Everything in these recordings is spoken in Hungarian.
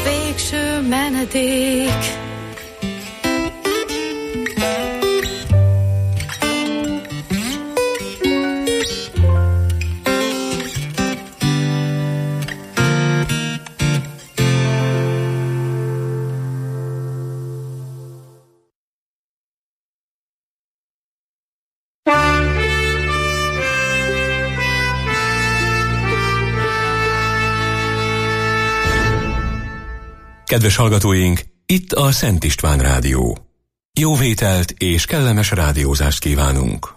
végső menedék. Kedves hallgatóink, itt a Szent István Rádió. Jó vételt és kellemes rádiózást kívánunk.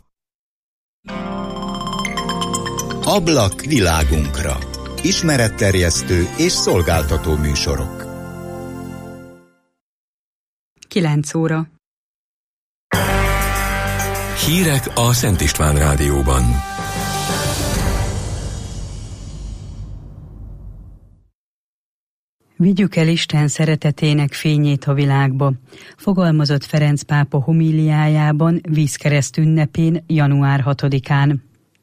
Ablak világunkra. Ismeretterjesztő és szolgáltató műsorok. 9 óra. Hírek a Szent István Rádióban. Vigyük el Isten szeretetének fényét a világba, fogalmazott Ferenc pápa homíliájában vízkereszt ünnepén január 6-án.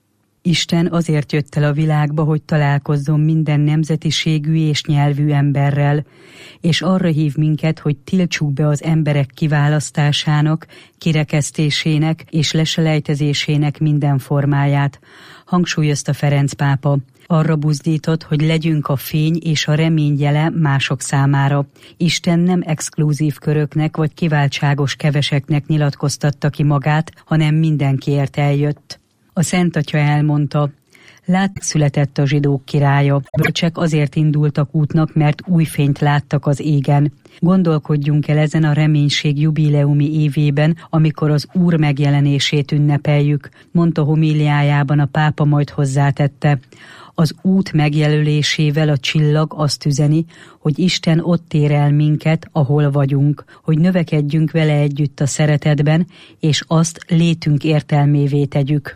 Isten azért jött el a világba, hogy találkozzon minden nemzetiségű és nyelvű emberrel, és arra hív minket, hogy tiltsuk be az emberek kiválasztásának, kirekesztésének és leselejtezésének minden formáját, hangsúlyozta Ferenc pápa. Arra buzdított, hogy legyünk a fény és a remény jele mások számára. Isten nem exkluzív köröknek vagy kiváltságos keveseknek nyilatkoztatta ki magát, hanem mindenkiért eljött. A Szent Atya elmondta: lát, született a zsidók királya. Bölcsek azért indultak útnak, mert új fényt láttak az égen. Gondolkodjunk el ezen a reménység jubileumi évében, amikor az Úr megjelenését ünnepeljük, mondta homíliájában a pápa, majd hozzátette: az út megjelölésével a csillag azt üzeni, hogy Isten ott ér el minket, ahol vagyunk, hogy növekedjünk vele együtt a szeretetben, és azt létünk értelmévé tegyük.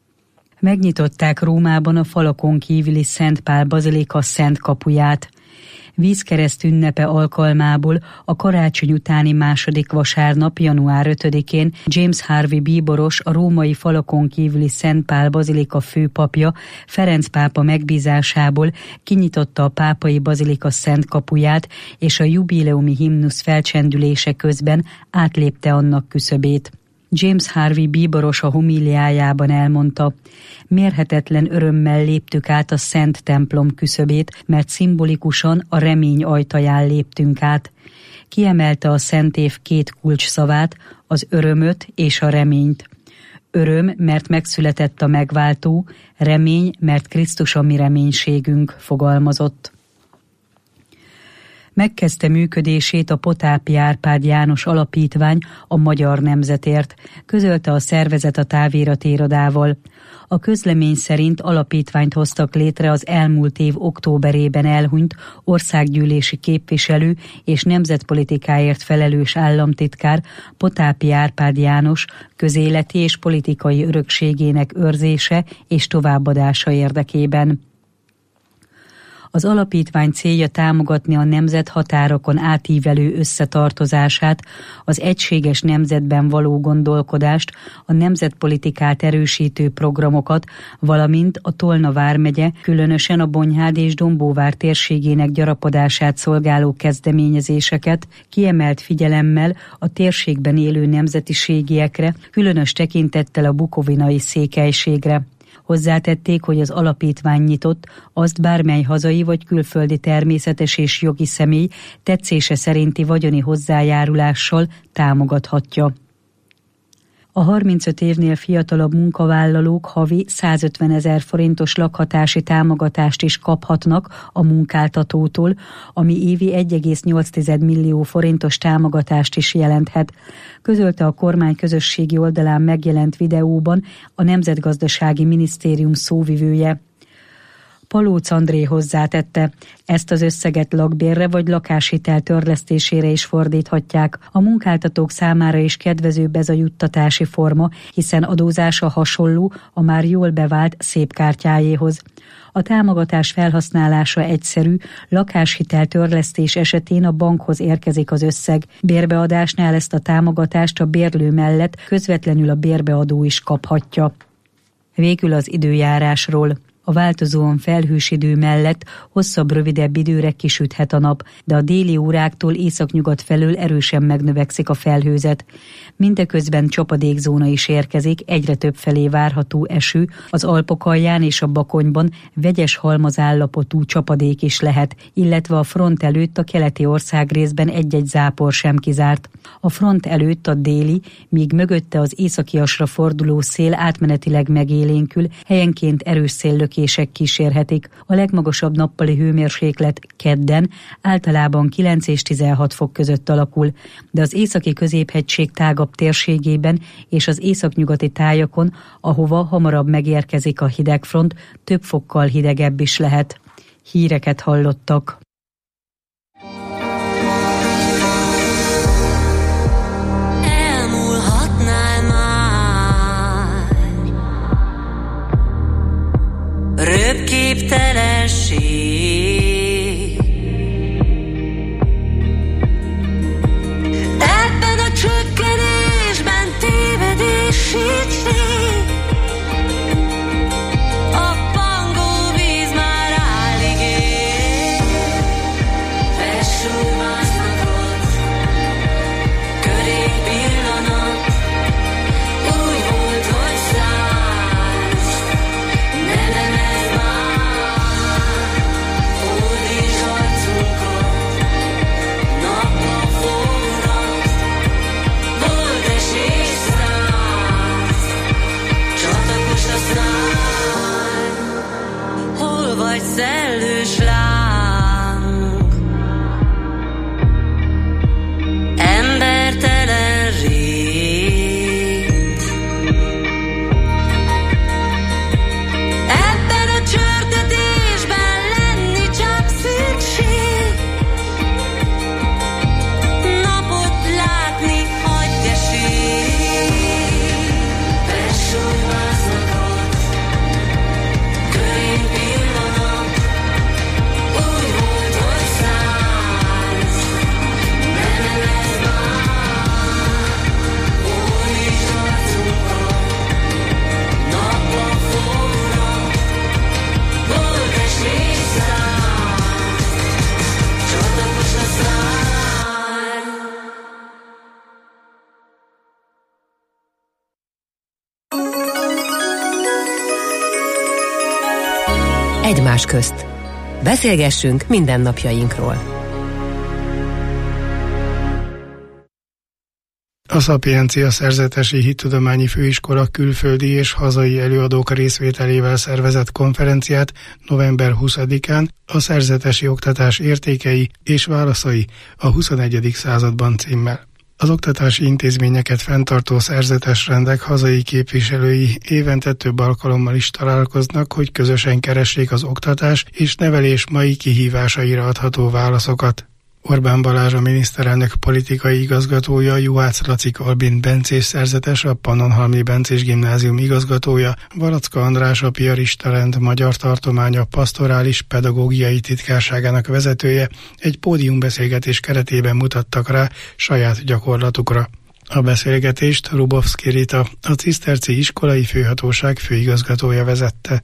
Megnyitották Rómában a falakon kívüli Szent Pál bazilika szent kapuját. Vízkereszt ünnepe alkalmából a karácsony utáni második vasárnap, január 5-én James Harvey bíboros, a római falakon kívüli Szent Pál bazilika főpapja Ferenc pápa megbízásából kinyitotta a pápai bazilika szent kapuját, és a jubileumi himnusz felcsendülése közben átlépte annak küszöbét. James Harvey bíboros a homíliájában elmondta: mérhetetlen örömmel léptük át a Szent templom küszöbét, mert szimbolikusan a remény ajtaján léptünk át. Kiemelte a Szent év két kulcsszavát, az örömöt és a reményt. Öröm, mert megszületett a megváltó, remény, mert Krisztus a mi reménységünk, fogalmazott. Megkezdte működését a Potápi Árpád János Alapítvány a magyar nemzetért, közölte a szervezet a táviratirodával. A közlemény szerint alapítványt hoztak létre az elmúlt év októberében elhunyt országgyűlési képviselő és nemzetpolitikáért felelős államtitkár Potápi Árpád János közéleti és politikai örökségének őrzése és továbbadása érdekében. Az alapítvány célja támogatni a nemzet határokon átívelő összetartozását, az egységes nemzetben való gondolkodást, a nemzetpolitikát erősítő programokat, valamint a Tolna vármegye, különösen a Bonyhád és Dombóvár térségének gyarapodását szolgáló kezdeményezéseket, kiemelt figyelemmel a térségben élő nemzetiségiekre, különös tekintettel a bukovinai székelységre. Hozzátették, hogy az alapítvány nyitott, azt bármely hazai vagy külföldi természetes és jogi személy tetszése szerinti vagyoni hozzájárulással támogathatja. A 35 évnél fiatalabb munkavállalók havi 150 000 forintos lakhatási támogatást is kaphatnak a munkáltatótól, ami évi 1,8 millió forintos támogatást is jelenthet, közölte a kormány közösségi oldalán megjelent videóban a Nemzetgazdasági Minisztérium szóvivője. Palóc André hozzátette, ezt az összeget lakbérre vagy lakáshitel törlesztésére is fordíthatják. A munkáltatók számára is kedvezőbb ez a juttatási forma, hiszen adózása hasonló a már jól bevált szépkártyájéhoz. A támogatás felhasználása egyszerű, lakáshitel törlesztés esetén a bankhoz érkezik az összeg. Bérbeadásnál ezt a támogatást a bérlő mellett közvetlenül a bérbeadó is kaphatja. Végül az időjárásról. A változóan felhős idő mellett hosszabb-rövidebb időre kisüthet a nap, de a déli óráktól északnyugat felől erősen megnövekszik a felhőzet. Mindeközben csapadékzóna is érkezik, egyre több felé várható eső, az Alpok alján és a Bakonyban vegyes halmazállapotú csapadék is lehet, illetve a front előtt a keleti országrészben egy-egy zápor sem kizárt. A front előtt a déli, míg mögötte az északiasra forduló szél átmenetileg megélénkül, helyenként erős széllökések kísérhetik. A legmagasabb nappali hőmérséklet kedden általában 9 és 16 fok között alakul, de az északi középhegység tágabb térségében és az északnyugati tájakon, ahova hamarabb megérkezik a hidegfront, több fokkal hidegebb is lehet. Híreket hallottak. Elmúlhatnál már röpképtelenség, ebben a csökkenésben tévedésig. Szellős láng, embertelen rét, ebben a csörtetésben lenni csak szükség, napot látni hagyj esély, besújváznak ott, körén pillanat. Egymás közt. Beszélgessünk mindennapjainkról. A Szapiencia Szerzetesi Hittudományi Főiskola külföldi és hazai előadók részvételével szervezett konferenciát november 20-án a szerzetesi oktatás értékei és válaszai a 21. században címmel. Az oktatási intézményeket fenntartó szerzetesrendek hazai képviselői évente több alkalommal is találkoznak, hogy közösen keressék az oktatás és nevelés mai kihívásaira adható válaszokat. Orbán Balázs, a miniszterelnök politikai igazgatója, Juhász Lacik Albin bencés szerzetes, a Pannonhalmi Bencés Gimnázium igazgatója, Valacka András, a Piarista rend magyar tartománya pastorális pedagógiai titkárságának vezetője egy pódiumbeszélgetés keretében mutattak rá saját gyakorlatukra. A beszélgetést Rubovszki Rita, a Ciszterci Iskolai Főhatóság főigazgatója vezette.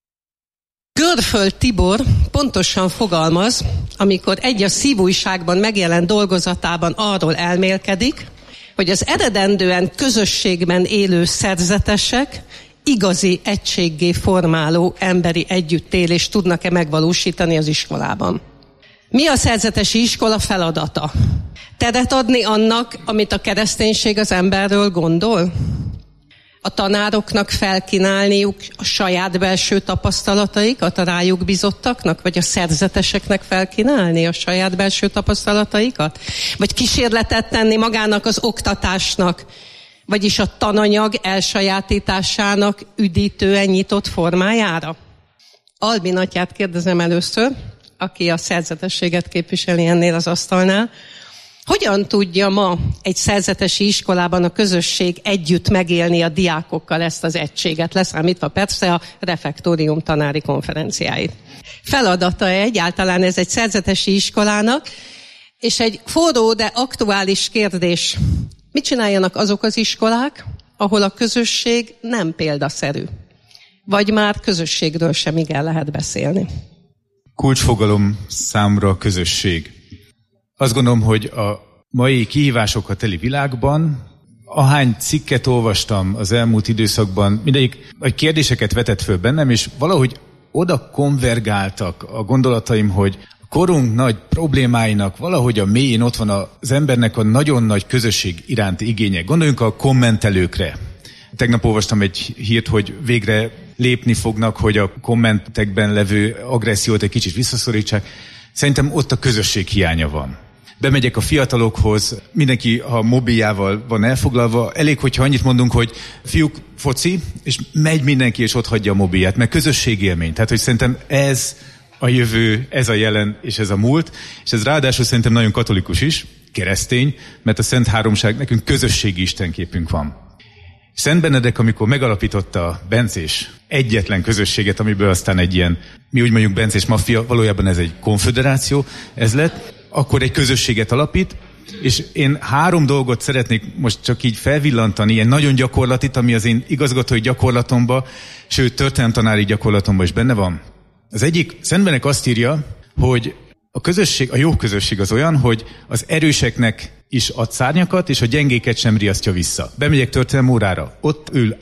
Görföld Tibor pontosan fogalmaz, amikor egy a Szívújságban megjelent dolgozatában arról elmélkedik, hogy az eredendően közösségben élő szerzetesek igazi egységgé formáló emberi együttélést tudnak-e megvalósítani az iskolában. Mi a szerzetesi iskola feladata? Teret adni annak, amit a kereszténység az emberről gondol? A tanároknak felkínálniuk a saját belső tapasztalataikat a rájuk bizottaknak, vagy a szerzeteseknek felkínálni a saját belső tapasztalataikat? Vagy kísérletet tenni magának az oktatásnak, vagyis a tananyag elsajátításának üdítően nyitott formájára? Albin atyát kérdezem először, aki a szerzetességet képviseli ennél az asztalnál. Hogyan tudja ma egy szerzetesi iskolában a közösség együtt megélni a diákokkal ezt az egységet, leszámítva persze a refektórium tanári konferenciáit? Feladata egyáltalán ez egy szerzetesi iskolának, és egy forró, de aktuális kérdés. Mit csináljanak azok az iskolák, ahol a közösség nem példaszerű? vagy már közösségről sem igen lehet beszélni. Kulcsfogalom számra a közösség. Azt gondolom, hogy a mai kihívásokkal teli világban, ahány cikket olvastam az elmúlt időszakban, mindegyik a kérdéseket vetett föl bennem, és valahogy oda konvergáltak a gondolataim, hogy a korunk nagy problémáinak valahogy a mélyén ott van az embernek a nagyon nagy közösség iránti igénye. Gondoljunk a kommentelőkre. Tegnap olvastam egy hírt, hogy végre lépni fognak, hogy a kommentekben levő agressziót egy kicsit visszaszorítsák. Szerintem ott a közösség hiánya van. Bemegyek a fiatalokhoz, mindenki a mobiljával van elfoglalva. Elég, hogyha annyit mondunk, hogy fiúk, foci, és megy mindenki, és ott hagyja a mobilját, mert közösségélmény. Tehát, hogy szerintem ez a jövő, ez a jelen, és ez a múlt. És ez ráadásul szerintem nagyon katolikus is, keresztény, mert a Szent Háromság, nekünk közösségi istenképünk van. Szent Benedek, amikor megalapította Bencés egyetlen közösséget, amiből aztán egy ilyen, mi úgy mondjuk Bencés maffia, valójában ez egy konföderáció, ez lett, akkor egy közösséget alapít, és én 3 dolgot szeretnék most csak így felvillantani, ilyen nagyon gyakorlatit, ami az én igazgatói gyakorlatomban, sőt történelemtanári gyakorlatomban is benne van. Az egyik, Szent Benedek azt írja, hogy a közösség, a jó közösség az olyan, hogy az erőseknek is ad szárnyakat, és a gyengéket sem riasztja vissza. Bemegyek történelem órára, ott ül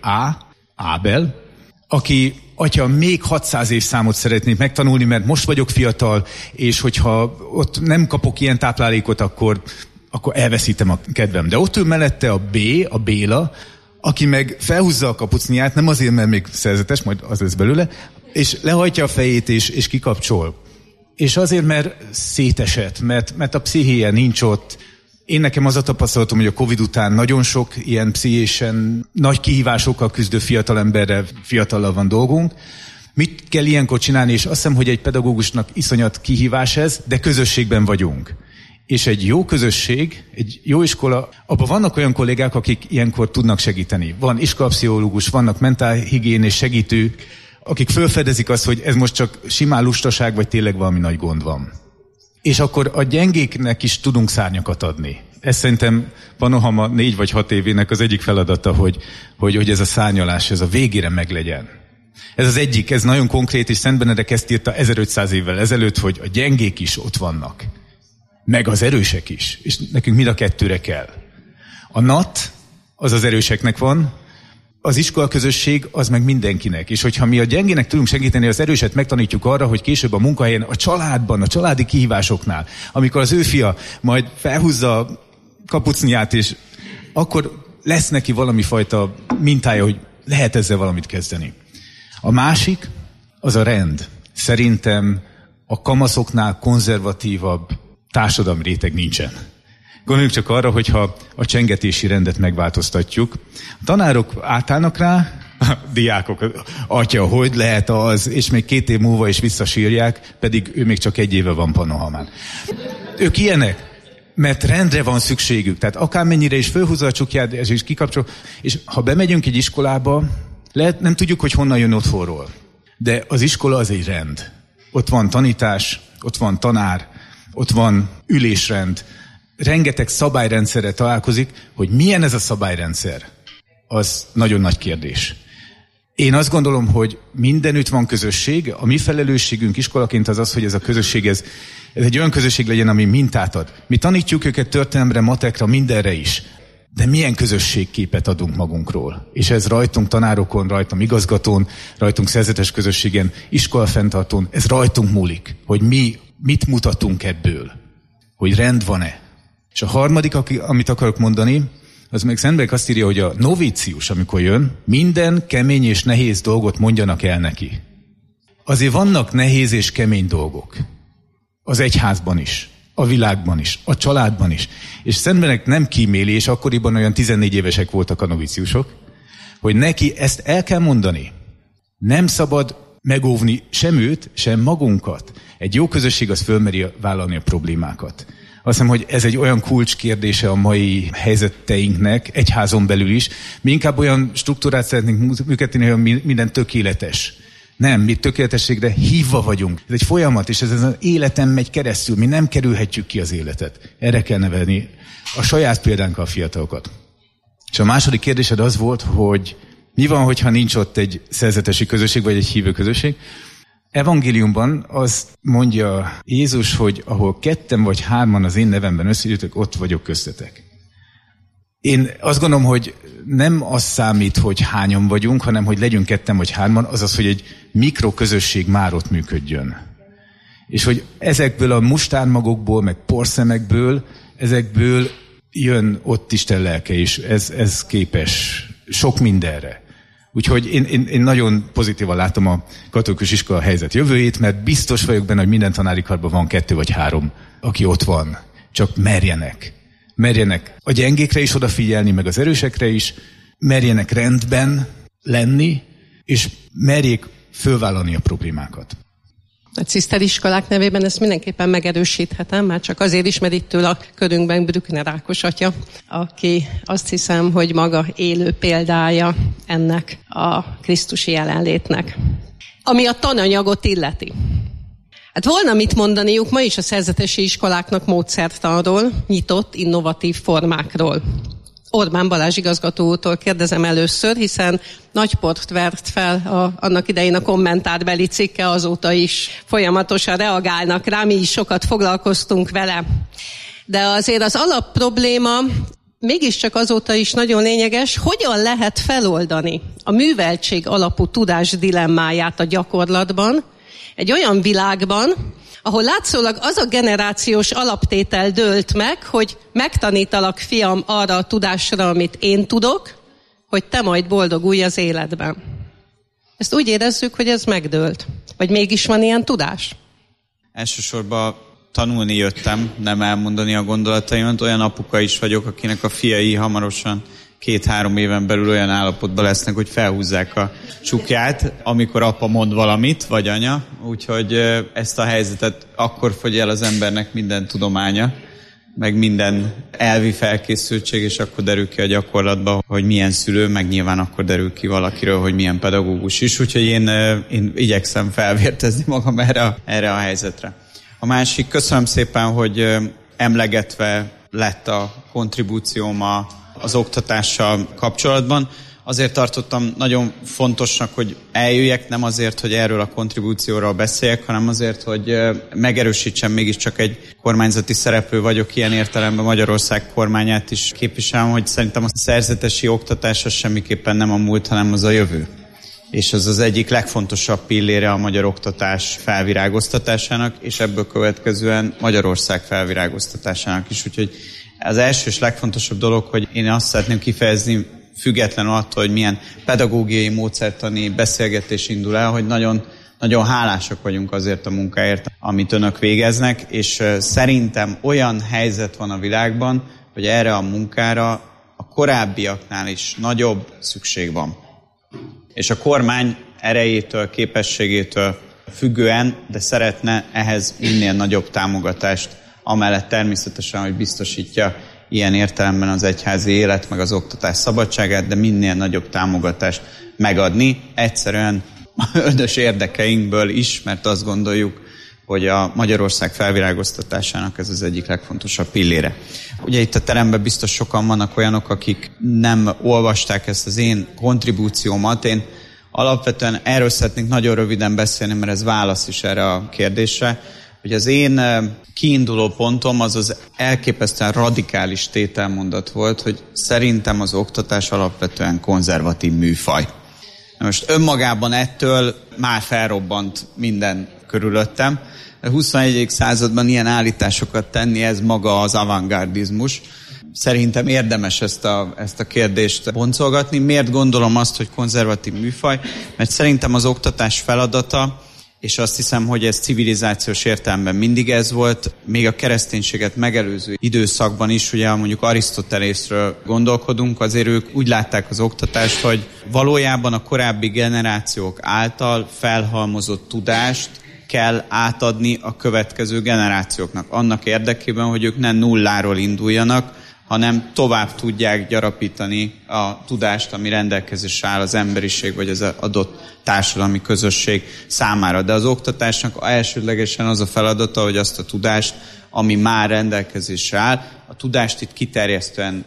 Ábel, aki, atya, még 600 évszámot szeretnék megtanulni, mert most vagyok fiatal, és hogyha ott nem kapok ilyen táplálékot, akkor elveszítem a kedvem. De ott ül mellette a Béla, aki meg felhúzza a kapucniát, nem azért, mert még szerzetes, majd az lesz belőle, és lehajtja a fejét, és kikapcsol. És azért, mert szétesett, mert a pszichéje nincs ott. Én nekem az a tapasztalatom, hogy a Covid után nagyon sok ilyen pszichésen nagy kihívásokkal küzdő fiatalemberrel, fiatallal van dolgunk. Mit kell ilyenkor csinálni? És azt hiszem, hogy egy pedagógusnak iszonyat kihívás ez, de közösségben vagyunk. És egy jó közösség, egy jó iskola, abban vannak olyan kollégák, akik ilyenkor tudnak segíteni. Van iskolapszichológus, vannak mentálhigiénés segítők, akik felfedezik azt, hogy ez most csak simán lustaság, vagy tényleg valami nagy gond van. És akkor a gyengéknek is tudunk szárnyakat adni. Ez szerintem Panohama 4 vagy 6 évének az egyik feladata, hogy ez a szárnyalás, ez a végére meglegyen. Ez az egyik, ez nagyon konkrét, és Szent Benedek ezt írta 1500 évvel ezelőtt, hogy a gyengék is ott vannak. Meg az erősek is. És nekünk mind a kettőre kell. A NAT, az az erőseknek van, az iskolaközösség az meg mindenkinek. És hogyha mi a gyengének tudunk segíteni, az erőset megtanítjuk arra, hogy később a munkahelyen, a családban, a családi kihívásoknál, amikor az ő fia majd felhúzza a kapucniát, és akkor lesz neki valami fajta mintája, hogy lehet ezzel valamit kezdeni. A másik, az a rend. Szerintem a kamaszoknál konzervatívabb társadalmi réteg nincsen. Gondoljunk csak arra, hogyha a csengetési rendet megváltoztatjuk. A tanárok átállnak rá, a diákok, atya, hogy lehet az, és még 2 év múlva is visszasírják, pedig ő még csak 1 éve van Panohamán. Ők ilyenek, mert rendre van szükségük. Tehát akármennyire is fölhúzza a csukját, és kikapcsol. És ha bemegyünk egy iskolába, nem tudjuk, hogy honnan jön otthonról. De az iskola az egy rend. Ott van tanítás, ott van tanár, ott van ülésrend, rengeteg szabályrendszerre találkozik, hogy milyen ez a szabályrendszer, az nagyon nagy kérdés. Én azt gondolom, hogy mindenütt van közösség, a mi felelősségünk iskolaként az, hogy ez a közösség, ez egy olyan közösség legyen, ami mintát ad. Mi tanítjuk őket történelemre, matekra, mindenre is, de milyen közösségképet adunk magunkról. És ez rajtunk tanárokon, rajtam igazgatón, rajtunk szerzetes közösségen, iskolafenntartón, ez rajtunk múlik, hogy mi mit mutatunk ebből, hogy rend van-e. És a harmadik, amit akarok mondani, az meg Szent Benedek azt írja, hogy a novícius, amikor jön, minden kemény és nehéz dolgot mondjanak el neki. Azért vannak nehéz és kemény dolgok. Az egyházban is, a világban is, a családban is. És Szent Benedek nem kíméli, és akkoriban olyan 14 évesek voltak a novíciusok, hogy neki ezt el kell mondani. Nem szabad megóvni sem őt, sem magunkat. Egy jó közösség az fölmeri vállalni a problémákat. Azt hiszem, hogy ez egy olyan kulcskérdése a mai helyzeteinknek, egyházon belül is. Mi inkább olyan struktúrát szeretnénk működni, hogy minden tökéletes. Nem, mi tökéletességre hívva vagyunk. Ez egy folyamat, és ez az életen megy keresztül. Mi nem kerülhetjük ki az életet. Erre kell nevelni a saját példánkkal a fiatalokat. És a második kérdésed az volt, hogy Mi van, hogyha nincs ott egy szerzetesi közösség, vagy egy hívő közösség? Evangéliumban azt mondja Jézus, hogy ahol 2 vagy 3 az én nevemben összegyűjtök, ott vagyok köztetek. Én azt gondolom, hogy nem az számít, hogy hányan vagyunk, hanem hogy legyünk 2 vagy 3, azaz, hogy egy mikroközösség már ott működjön. És hogy ezekből a mustármagokból, meg porszemekből, ezekből jön ott Isten lelke, és ez képes sok mindenre. Úgyhogy én nagyon pozitívan látom a katolikus iskola helyzet jövőjét, mert biztos vagyok benne, hogy minden tanári karban van 2 vagy 3, aki ott van. Csak merjenek a gyengékre is odafigyelni, meg az erősekre is, merjenek rendben lenni, és merjék fölvállalni a problémákat. A ciszteriskolák nevében ezt mindenképpen megerősíthetem, már csak azért is, mert itt től a körünkben Brückner Ákos atya, aki azt hiszem, hogy maga élő példája ennek a krisztusi jelenlétnek. Ami a tananyagot illeti. Hát volna mit mondaniuk ma is a szerzetesi iskoláknak módszertanról, nyitott, innovatív formákról. Orbán Balázs igazgatótól kérdezem először, hiszen nagy port vert fel annak idején a kommentárbeli cikke, azóta is folyamatosan reagálnak rá, mi is sokat foglalkoztunk vele. De azért az alapprobléma mégiscsak azóta is nagyon lényeges, hogyan lehet feloldani a műveltség alapú tudás dilemmáját a gyakorlatban, egy olyan világban, ahol látszólag az a generációs alaptétel dőlt meg, hogy megtanítalak, fiam, arra a tudásra, amit én tudok, hogy te majd boldogulj az életben. Ezt úgy érezzük, hogy ez megdőlt. Vagy mégis van ilyen tudás? Elsősorban tanulni jöttem, nem elmondani a gondolataimat. Olyan apuka is vagyok, akinek a fiai hamarosan 2-3 éven belül olyan állapotban lesznek, hogy felhúzzák a csukját, amikor apa mond valamit, vagy anya. Úgyhogy ezt a helyzetet akkor fogy el az embernek minden tudománya, meg minden elvi felkészültség, és akkor derül ki a gyakorlatban, hogy milyen szülő, meg nyilván akkor derül ki valakiről, hogy milyen pedagógus is. Úgyhogy én igyekszem felvértezni magam erre a helyzetre. A másik, köszönöm szépen, hogy emlegetve lett a kontribúcióm az oktatással kapcsolatban. Azért tartottam nagyon fontosnak, hogy eljöjjek, nem azért, hogy erről a kontribúcióról beszéljek, hanem azért, hogy megerősítsem, mégiscsak egy kormányzati szereplő vagyok, ilyen értelemben Magyarország kormányát is képviselem, hogy szerintem a szerzetesi oktatás az semmiképpen nem a múlt, hanem az a jövő. És ez az egyik legfontosabb pillére a magyar oktatás felvirágoztatásának, és ebből következően Magyarország felvirágoztatásának is. Úgyhogy az első és legfontosabb dolog, hogy én azt szeretném kifejezni, függetlenül attól, hogy milyen pedagógiai, módszertani beszélgetés indul el, hogy nagyon, nagyon hálásak vagyunk azért a munkáért, amit önök végeznek, és szerintem olyan helyzet van a világban, hogy erre a munkára a korábbiaknál is nagyobb szükség van. És a kormány erejétől, képességétől függően, de szeretne ehhez minél nagyobb támogatást, amellett természetesen, hogy biztosítja ilyen értelemben az egyházi élet, meg az oktatás szabadságát, de minél nagyobb támogatást megadni, egyszerűen önös érdekeinkből is, mert azt gondoljuk, hogy a Magyarország felvirágoztatásának ez az egyik legfontosabb pillére. Ugye itt a teremben biztos sokan vannak olyanok, akik nem olvasták ezt az én kontribúciómat. Én alapvetően erről szeretnék nagyon röviden beszélni, mert ez válasz is erre a kérdésre, hogy az én kiinduló pontom az elképesztően radikális tételmondat volt, hogy szerintem az oktatás alapvetően konzervatív műfaj. Na most önmagában ettől már felrobbant minden körülöttem. A 21. században ilyen állításokat tenni, ez maga az avantgardizmus. Szerintem érdemes ezt a kérdést boncolgatni. Miért gondolom azt, hogy konzervatív műfaj? Mert szerintem az oktatás feladata, és azt hiszem, hogy ez civilizációs értelemben mindig ez volt, még a kereszténységet megelőző időszakban is, ugye mondjuk Arisztotelészről gondolkodunk, azért ők úgy látták az oktatást, hogy valójában a korábbi generációk által felhalmozott tudást kell átadni a következő generációknak. Annak érdekében, hogy ők nem nulláról induljanak, hanem tovább tudják gyarapítani a tudást, ami rendelkezésre áll az emberiség vagy az adott társadalmi közösség számára. De az oktatásnak elsődlegesen az a feladata, hogy azt a tudást, ami már rendelkezésre áll, a tudást itt kiterjesztően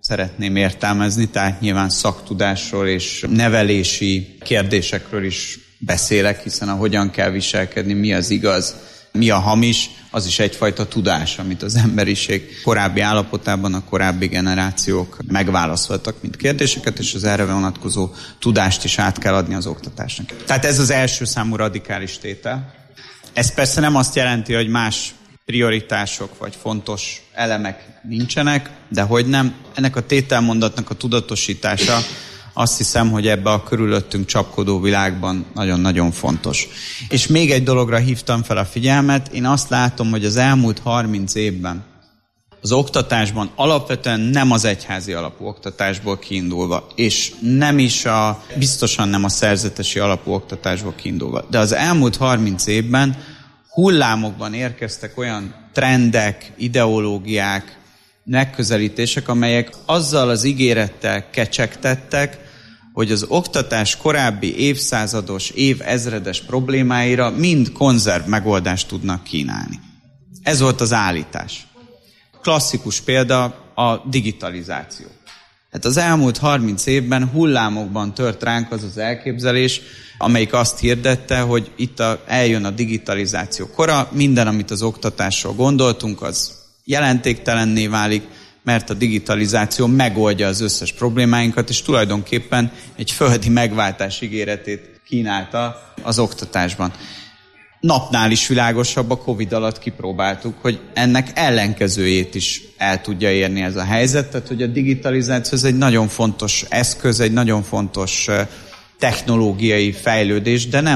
szeretném értelmezni, tehát nyilván szaktudásról és nevelési kérdésekről is beszélek, hiszen a hogyan kell viselkedni, mi az igaz, mi a hamis, az is egyfajta tudás, amit az emberiség korábbi állapotában a korábbi generációk megválaszoltak, mint kérdéseket, és az erre vonatkozó tudást is át kell adni az oktatásnak. Tehát ez az első számú radikális tétel. Ez persze nem azt jelenti, hogy más prioritások vagy fontos elemek nincsenek, de hogy nem. Ennek a tételmondatnak a tudatosítása azt hiszem, hogy ebbe a körülöttünk csapkodó világban nagyon-nagyon fontos. És még egy dologra hívtam fel a figyelmet, én azt látom, hogy az elmúlt 30 évben az oktatásban alapvetően nem az egyházi alapú oktatásból kiindulva, és nem is biztosan nem a szerzetesi alapú oktatásból kiindulva, de az elmúlt 30 évben hullámokban érkeztek olyan trendek, ideológiák, megközelítések, amelyek azzal az ígérettel kecsegtettek, hogy az oktatás korábbi évszázados, évezredes problémáira mind konzerv megoldást tudnak kínálni. Ez volt az állítás. Klasszikus példa a digitalizáció. Hát az elmúlt 30 évben hullámokban tört ránk az az elképzelés, amelyik azt hirdette, hogy itt eljön a digitalizáció kora, minden, amit az oktatásról gondoltunk, az jelentéktelenné válik, mert a digitalizáció megoldja az összes problémáinkat, és tulajdonképpen egy földi megváltás ígéretét kínálta az oktatásban. Napnál is világosabb, a Covid alatt kipróbáltuk, hogy ennek ellenkezőjét is el tudja érni ez a helyzet, tehát hogy a digitalizáció ez egy nagyon fontos eszköz, egy nagyon fontos technológiai fejlődés, de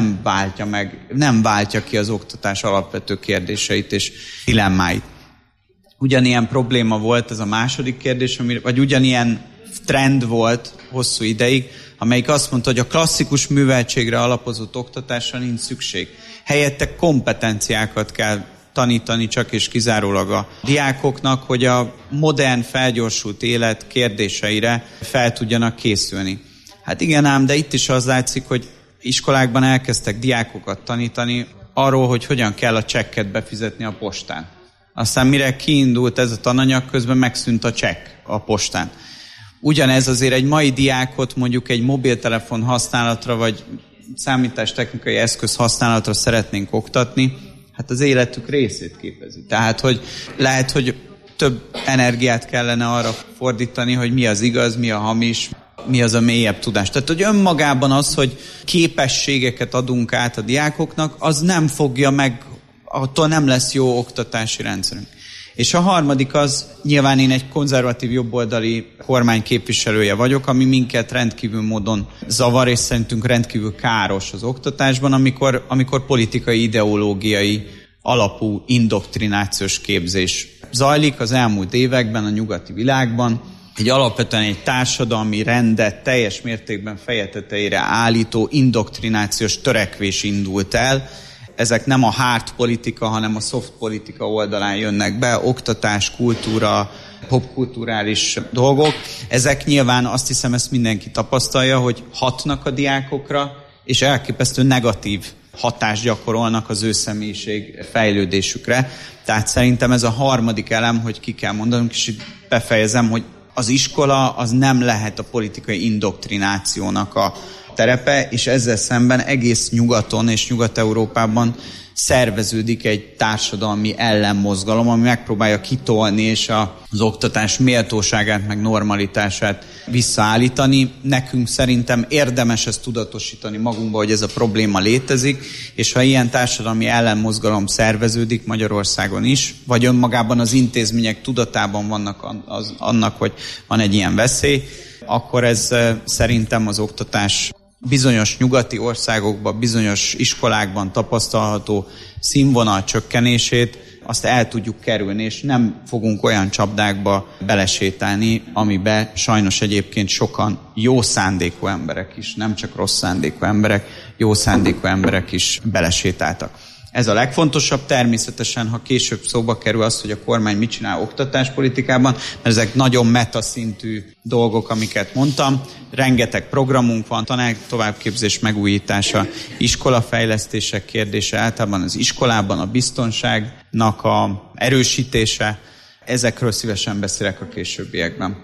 nem váltja ki az oktatás alapvető kérdéseit és dilemmáit. Ugyanilyen probléma volt ez a második kérdés, vagy ugyanilyen trend volt hosszú ideig, amelyik azt mondta, hogy a klasszikus műveltségre alapozott oktatásra nincs szükség. Helyette kompetenciákat kell tanítani csak és kizárólag a diákoknak, hogy a modern, felgyorsult élet kérdéseire fel tudjanak készülni. Hát igen ám, de itt is az látszik, hogy iskolákban elkezdtek diákokat tanítani arról, hogy hogyan kell a csekket befizetni a postán. Aztán mire kiindult ez a tananyag, közben megszűnt a csekk a postán. Ugyanez azért egy mai diákot mondjuk egy mobiltelefon használatra, vagy számítástechnikai eszköz használatra szeretnénk oktatni, hát az életük részét képezi. Tehát, hogy lehet, hogy több energiát kellene arra fordítani, hogy mi az igaz, mi a hamis, mi az a mélyebb tudás. Tehát, hogy önmagában az, hogy képességeket adunk át a diákoknak, az nem fogja meg, attól nem lesz jó oktatási rendszerünk. És a harmadik az, nyilván én egy konzervatív jobboldali kormány képviselője vagyok, ami minket rendkívül módon zavar, és szerintünk rendkívül káros az oktatásban, amikor politikai, ideológiai alapú indoktrinációs képzés zajlik az elmúlt években a nyugati világban. Alapvetően egy társadalmi rendet teljes mértékben feje tetejére állító indoktrinációs törekvés indult el. Ezek nem a hard politika, hanem a soft politika oldalán jönnek be, oktatás, kultúra, popkulturális dolgok. Ezek nyilván, azt hiszem, ezt mindenki tapasztalja, hogy hatnak a diákokra, és elképesztő negatív hatást gyakorolnak az ő személyiség fejlődésükre. Tehát szerintem ez a harmadik elem, hogy ki kell mondanunk, és itt befejezem, hogy az iskola az nem lehet a politikai indoktrinációnak a terepe, és ezzel szemben egész nyugaton és Nyugat-Európában szerveződik egy társadalmi ellenmozgalom, ami megpróbálja kitolni és az oktatás méltóságát meg normalitását visszaállítani. Nekünk szerintem érdemes ezt tudatosítani magunkba, hogy ez a probléma létezik, és ha ilyen társadalmi ellenmozgalom szerveződik Magyarországon is, vagy önmagában az intézmények tudatában vannak annak, hogy van egy ilyen veszély, akkor ez szerintem az oktatás bizonyos nyugati országokban, bizonyos iskolákban tapasztalható színvonal csökkenését, azt el tudjuk kerülni, és nem fogunk olyan csapdákba belesétálni, amiben sajnos egyébként sokan jó szándékú emberek is, nem csak rossz szándékú emberek, jó szándékú emberek is belesétáltak. Ez a legfontosabb, természetesen, ha később szóba kerül az, hogy a kormány mit csinál oktatáspolitikában, mert ezek nagyon metaszintű dolgok, amiket mondtam. Rengeteg programunk van, tanár továbbképzés megújítása, iskolafejlesztések kérdése, általában az iskolában a biztonságnak a erősítése. Ezekről szívesen beszélek a későbbiekben.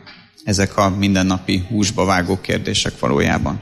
ezek a mindennapi húsba vágó kérdések valójában.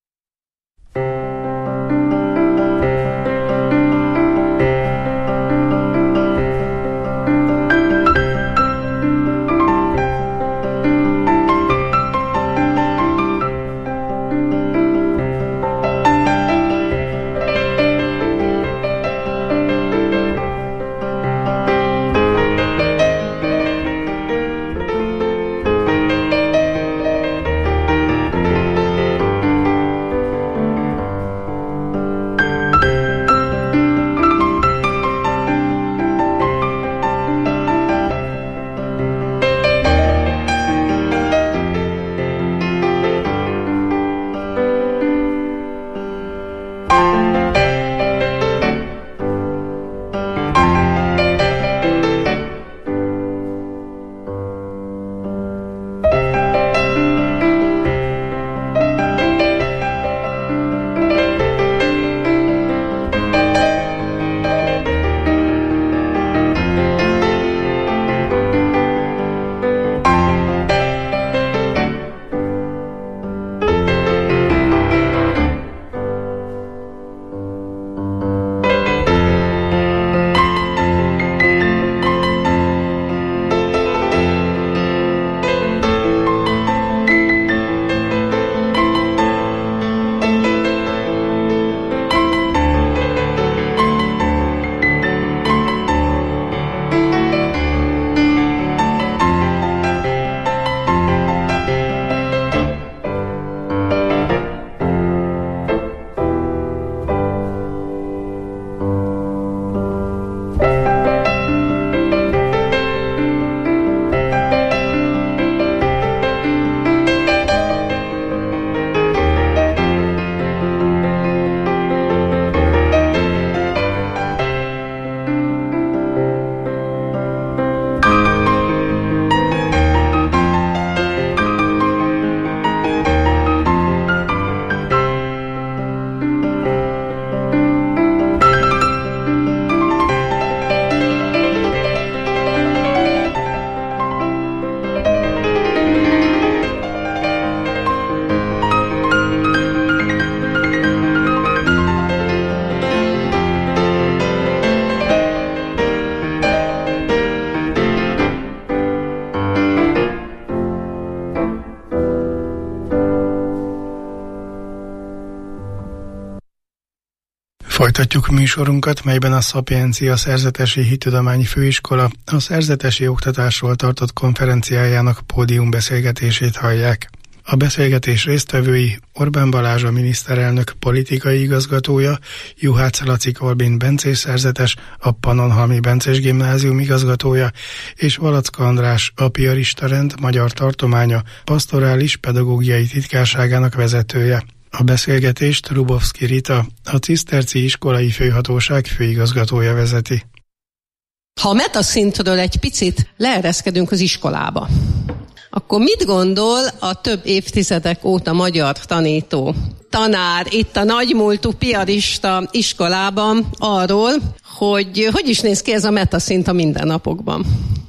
Folytatjuk műsorunkat, melyben a Szapiencia Szerzetesi Hittudományi Főiskola a szerzetesi oktatásról tartott konferenciájának pódiumbeszélgetését hallják. A beszélgetés résztvevői Orbán Balázs, a miniszterelnök politikai igazgatója, Juhász Laci Kolbin bencés szerzetes, a Pannonhalmi Bencés Gimnázium igazgatója, és Valacka András, a Piarista Rend magyar tartománya pastorális pedagógiai titkárságának vezetője. A beszélgetést Rubovszki Rita, a Ciszterci Iskolai Főhatóság főigazgatója vezeti. Ha a metaszintről egy picit leereszkedünk az iskolába, akkor mit gondol a több évtizedek óta magyar tanító tanár itt a nagymúltú piarista iskolában arról, hogy is néz ki ez a metaszint a mindennapokban?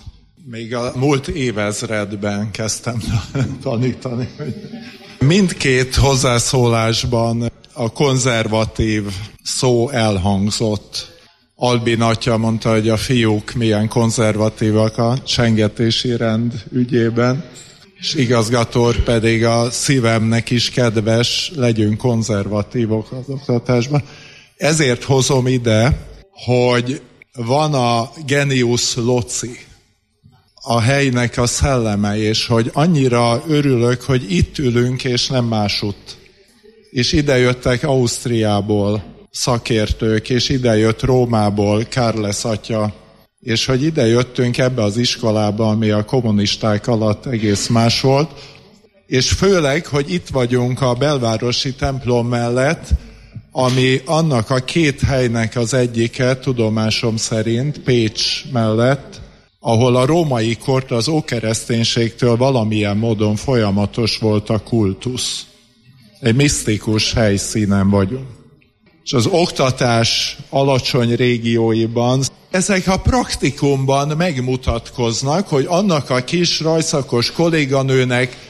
Még a múlt évezredben kezdtem tanítani. Mindkét hozzászólásban a konzervatív szó elhangzott. Albin atya mondta, hogy a fiúk milyen konzervatívak a csengetési rend ügyében, és igazgató pedig a szívemnek is kedves, legyünk konzervatívok az oktatásban. Ezért hozom ide, hogy van a genius loci, a helynek a szelleme, és hogy annyira örülök, hogy itt ülünk, és nem másutt. És idejöttek Ausztriából szakértők, és idejött Rómából Charles atya, és hogy idejöttünk ebbe az iskolába, ami a kommunisták alatt egész más volt, és főleg, hogy itt vagyunk a belvárosi templom mellett, ami annak a két helynek az egyike, tudomásom szerint, Pécs mellett, ahol a római kort az ókereszténységtől valamilyen módon folyamatos volt a kultusz. Egy misztikus helyszínen vagyunk. És az oktatás alacsony régióiban ezek a praktikumban megmutatkoznak, hogy annak a kis rajszakos kolléganőnek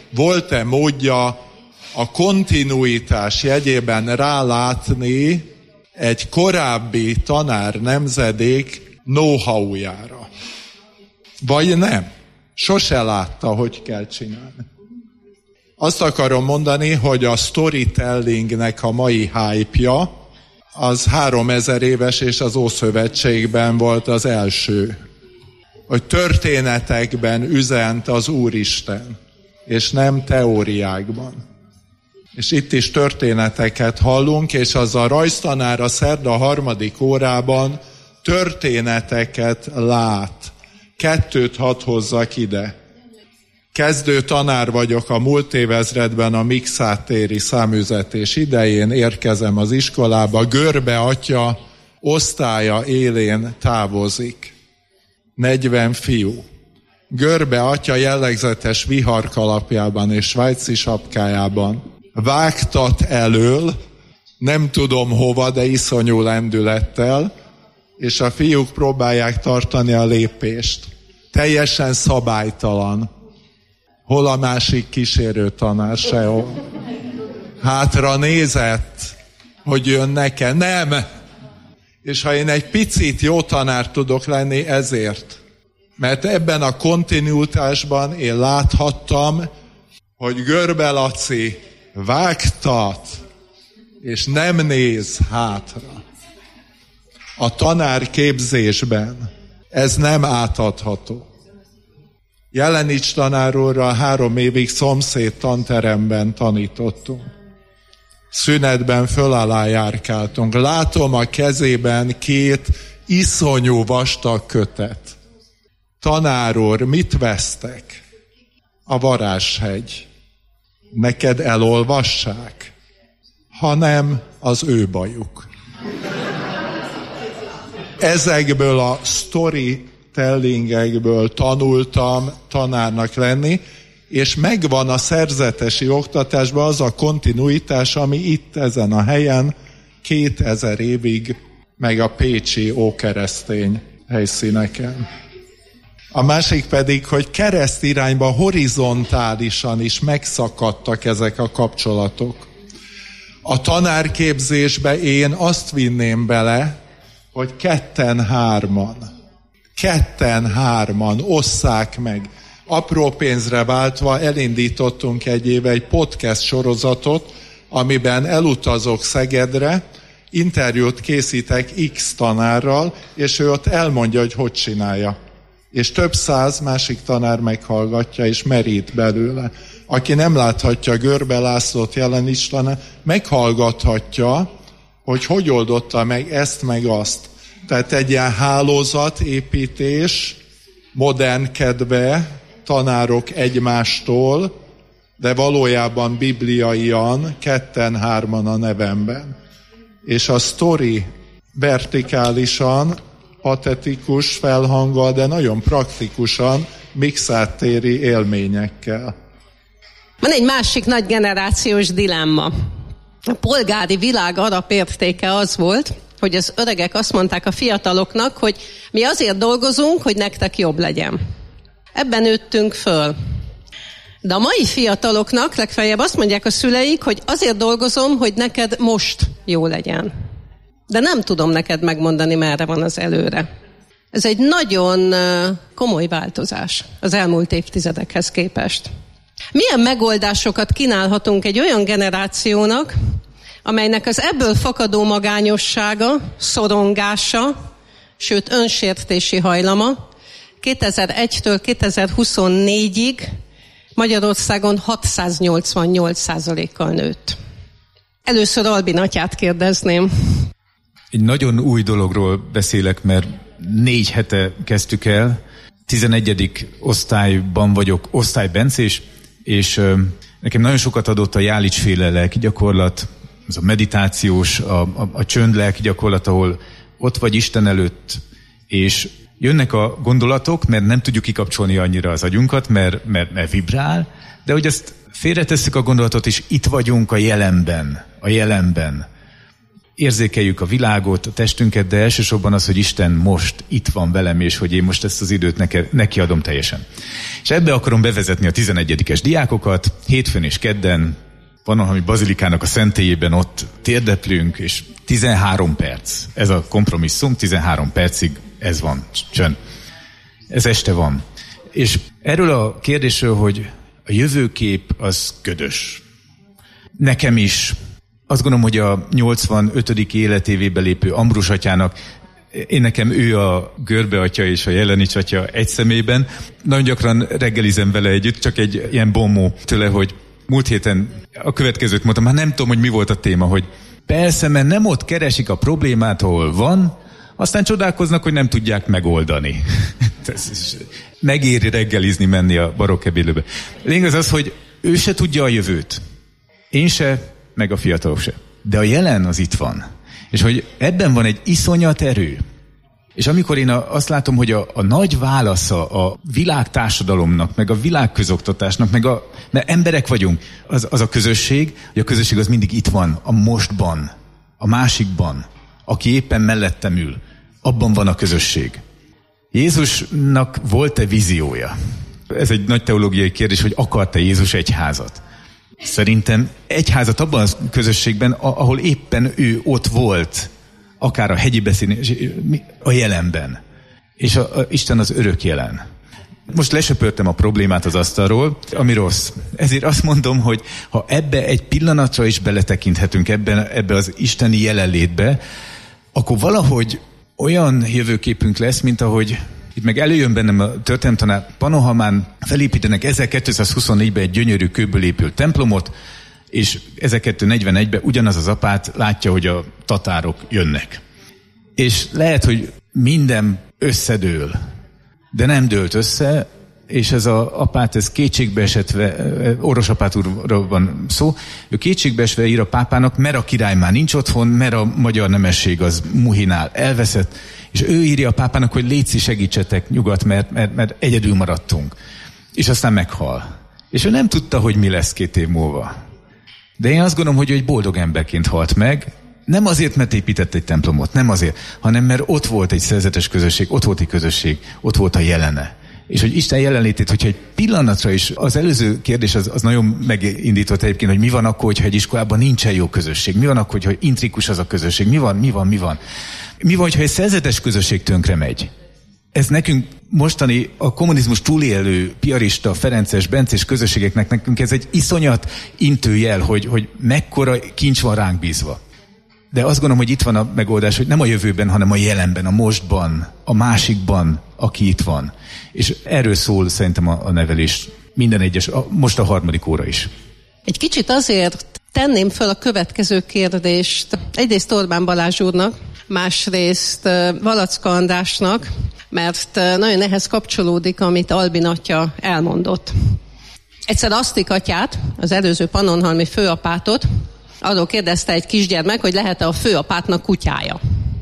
volt-e módja a kontinuitás jegyében rálátni egy korábbi tanár nemzedék know-how-jára. Vagy nem. Sose látta, hogy kell csinálni. Azt akarom mondani, hogy a storytellingnek a mai hype-ja az 3000 éves, és az Ószövetségben volt az első. Hogy történetekben üzent az Úristen, és nem teóriákban. És itt is történeteket hallunk, és az a rajztanár a szerda 3. órában történeteket lát. 2 hadd hozzak ide. Kezdő tanár vagyok a múlt évezredben a Mikszátéri számüzetés idején, érkezem az iskolába, Görbe atya osztálya élén távozik. 40 fiú. Görbe atya jellegzetes viharkalapjában és svájci sapkájában vágtat elől, nem tudom hova, de iszonyú lendülettel, és a fiúk próbálják tartani a lépést. Teljesen szabálytalan. Hol a másik kísérő tanár sehol. Hátra nézett, hogy jönnek-e. Nem! És ha én egy picit jó tanár tudok lenni, ezért. Mert ebben a kontinuitásban én láthattam, hogy Görbe Laci vágtat, és nem néz hátra. A tanárképzésben ez nem átadható. Jelenics tanár úrral 3 évig szomszéd tanteremben tanítottunk. Szünetben föl alá járkáltunk. Látom a kezében 2 iszonyú vastag kötet. Tanár úr, mit vesztek? A Varázshegy. Neked elolvassák? Ha nem, az ő bajuk. Ezekből a storytellingekből tanultam tanárnak lenni, és megvan a szerzetesi oktatásban az a kontinuitás, ami itt ezen a helyen 2000 évig, meg a pécsi ókeresztény helyszíneken. A másik pedig, hogy kereszt irányba horizontálisan is megszakadtak ezek a kapcsolatok. A tanárképzésbe én azt vinném bele, hogy 2-3 osszák meg. Apró pénzre váltva elindítottunk egy éve egy podcast sorozatot, amiben elutazok Szegedre, interjút készítek X tanárral, és ő ott elmondja, hogy csinálja. És több 100 másik tanár meghallgatja, és merít belőle. Aki nem láthatja Görbe Lászlót, Jelenics tanár, meghallgathatja, hogy oldotta meg ezt, meg azt. Tehát egy ilyen hálózatépítés, modernkedve, tanárok egymástól, de valójában bibliaian, 2-3 a nevemben. És a sztori vertikálisan, patetikus felhanggal, de nagyon praktikusan, Mikszátéri élményekkel. Van egy másik nagy generációs dilemma. A polgári világ alapértéke az volt, hogy az öregek azt mondták a fiataloknak, hogy mi azért dolgozunk, hogy nektek jobb legyen. Ebben nőttünk föl. De a mai fiataloknak legfeljebb azt mondják a szüleik, hogy azért dolgozom, hogy neked most jó legyen. De nem tudom neked megmondani, merre van az előre. Ez egy nagyon komoly változás az elmúlt évtizedekhez képest. Milyen megoldásokat kínálhatunk egy olyan generációnak, amelynek az ebből fakadó magányossága, szorongása, sőt önsértési hajlama 2001-től 2024-ig Magyarországon 688%-kal nőtt. Először Albin atyát kérdezném. Egy nagyon új dologról beszélek, mert 4 hete kezdtük el. 11. osztályban vagyok, osztálybencés, és nekem nagyon sokat adott a Jálics-féle lelkigyakorlat, az a meditációs, a csönd lelkigyakorlat, ahol ott vagy Isten előtt, és jönnek a gondolatok, mert nem tudjuk kikapcsolni annyira az agyunkat, mert vibrál, de hogy ezt félretesszük a gondolatot, és itt vagyunk a jelenben. érzékeljük a világot, a testünket, de elsősorban az, hogy Isten most itt van velem, és hogy én most ezt az időt neki adom teljesen. És ebbe akarom bevezetni a 11-es diákokat, hétfőn és kedden, Pannonhalmi Bazilikának a szentélyében ott térdeplünk, és 13 perc, ez a kompromisszum, 13 percig ez van, csönd. Ez este van. És erről a kérdésről, hogy a jövőkép az ködös. Nekem is. Azt gondolom, hogy a 85. életévébe lépő Ambrus atyának, nekem ő a Görbe atya és a Jelenics atya egy személyben. Nagyon gyakran reggelizem vele együtt, csak egy ilyen bombó tőle, hogy múlt héten a következőt mondtam, már nem tudom, hogy mi volt a téma, hogy persze, mert nem ott keresik a problémát, ahol van, aztán csodálkoznak, hogy nem tudják megoldani. Megéri reggelizni, menni a barokk ebédlőbe. Lényeg az, hogy ő se tudja a jövőt. Én se, meg a fiatalok se. De a jelen az itt van. És hogy ebben van egy iszonyat erő. És amikor én azt látom, hogy a nagy válasza a világtársadalomnak, meg a világközoktatásnak, mert emberek vagyunk, az a közösség, hogy a közösség az mindig itt van, a mostban, a másikban, aki éppen mellettem ül. Abban van a közösség. Jézusnak volt-e víziója? Ez egy nagy teológiai kérdés, hogy akart-e Jézus egyházat? Szerintem egyházat abban a közösségben, ahol éppen ő ott volt, akár a hegyi beszélés, a jelenben. És Isten az örök jelen. Most lesöpörtem a problémát az asztalról, ami rossz. Ezért azt mondom, hogy ha ebbe egy pillanatra is beletekinthetünk ebbe az isteni jelenlétbe, akkor valahogy olyan jövőképünk lesz, mint ahogy itt meg előjön bennem a történelemtanár, Pannonhalmán felépítenek 1224-ben egy gyönyörű kőből épült templomot, és 1241-ben ugyanaz az apát látja, hogy a tatárok jönnek. És lehet, hogy minden összedől, de nem dőlt össze, és ez az apát, ez kétségbeesve, Orros apát úrról van szó, ő kétségbeesve ír a pápának, mert a király már nincs otthon, mert a magyar nemesség az Muhinál elveszett, és ő írja a pápának, hogy létszi, segítsetek nyugat, mert egyedül maradtunk. És aztán meghal. És ő nem tudta, hogy mi lesz 2 év múlva. De én azt gondolom, hogy ő egy boldog emberként halt meg, nem azért, mert épített egy templomot, nem azért, hanem mert ott volt egy szerzetes közösség, ott volt egy közösség, ott volt a jelene. És hogy Isten jelenlétét, hogyha egy pillanatra is, az előző kérdés az nagyon megindított egyébként, hogy mi van akkor, hogyha egy iskolában nincsen jó közösség, mi van akkor, hogyha intrikus az a közösség, mi van. Mi van, hogyha egy szerzetes közösség tönkre megy? Ez nekünk mostani a kommunizmus túlélő piarista, ferences, bencés közösségeknek nekünk ez egy iszonyat intőjel, hogy mekkora kincs van ránk bízva. De azt gondolom, hogy itt van a megoldás, hogy nem a jövőben, hanem a jelenben, a mostban, a másikban, aki itt van. És erről szól szerintem a nevelés minden egyes, most a 3. óra is. Egy kicsit azért tenném föl a következő kérdést. Egyrészt Orbán Balázs úrnak, másrészt Valacka Andrásnak, mert nagyon ehhez kapcsolódik, amit Albin atya elmondott. Egyszer Asztik atyát, az előző pannonhalmi főapátot, arról kérdezte egy kisgyermek, hogy lehet-e a főapátnak kutyája.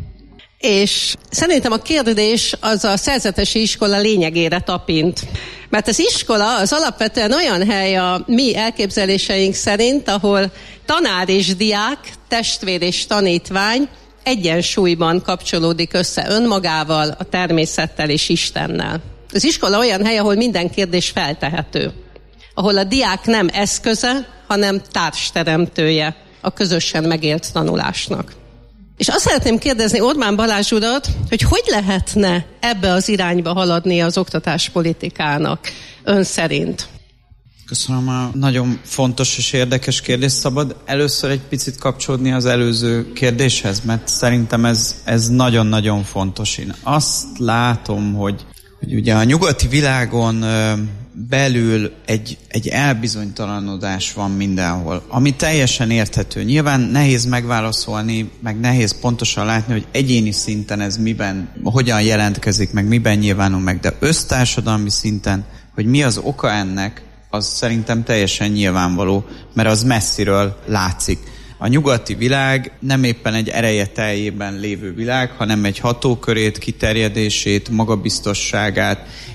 És szerintem a kérdés az a szerzetesi iskola lényegére tapint. Mert az iskola az alapvetően olyan hely a mi elképzeléseink szerint, ahol tanár és diák, testvér és tanítvány egyensúlyban kapcsolódik össze önmagával, a természettel és Istennel. Az iskola olyan hely, ahol minden kérdés feltehető. Ahol a diák nem eszköze, hanem társteremtője a közösen megélt tanulásnak. És azt szeretném kérdezni Orbán Balázs urat, hogy lehetne ebbe az irányba haladni az oktatáspolitikának ön szerint? Köszönöm a nagyon fontos és érdekes kérdést. Szabad először egy picit kapcsolódni az előző kérdéshez, mert szerintem ez nagyon-nagyon fontos. Én azt látom, hogy ugye a nyugati világon belül egy elbizonytalanodás van mindenhol, ami teljesen érthető. Nyilván nehéz megválaszolni, meg nehéz pontosan látni, hogy egyéni szinten ez hogyan jelentkezik, meg miben nyilvánul meg, de össztársadalmi szinten, hogy mi az oka ennek, az szerintem teljesen nyilvánvaló, mert az messziről látszik. A nyugati világ nem éppen egy ereje teljében lévő világ, hanem egy hatókörét, kiterjedését, magabiztosságát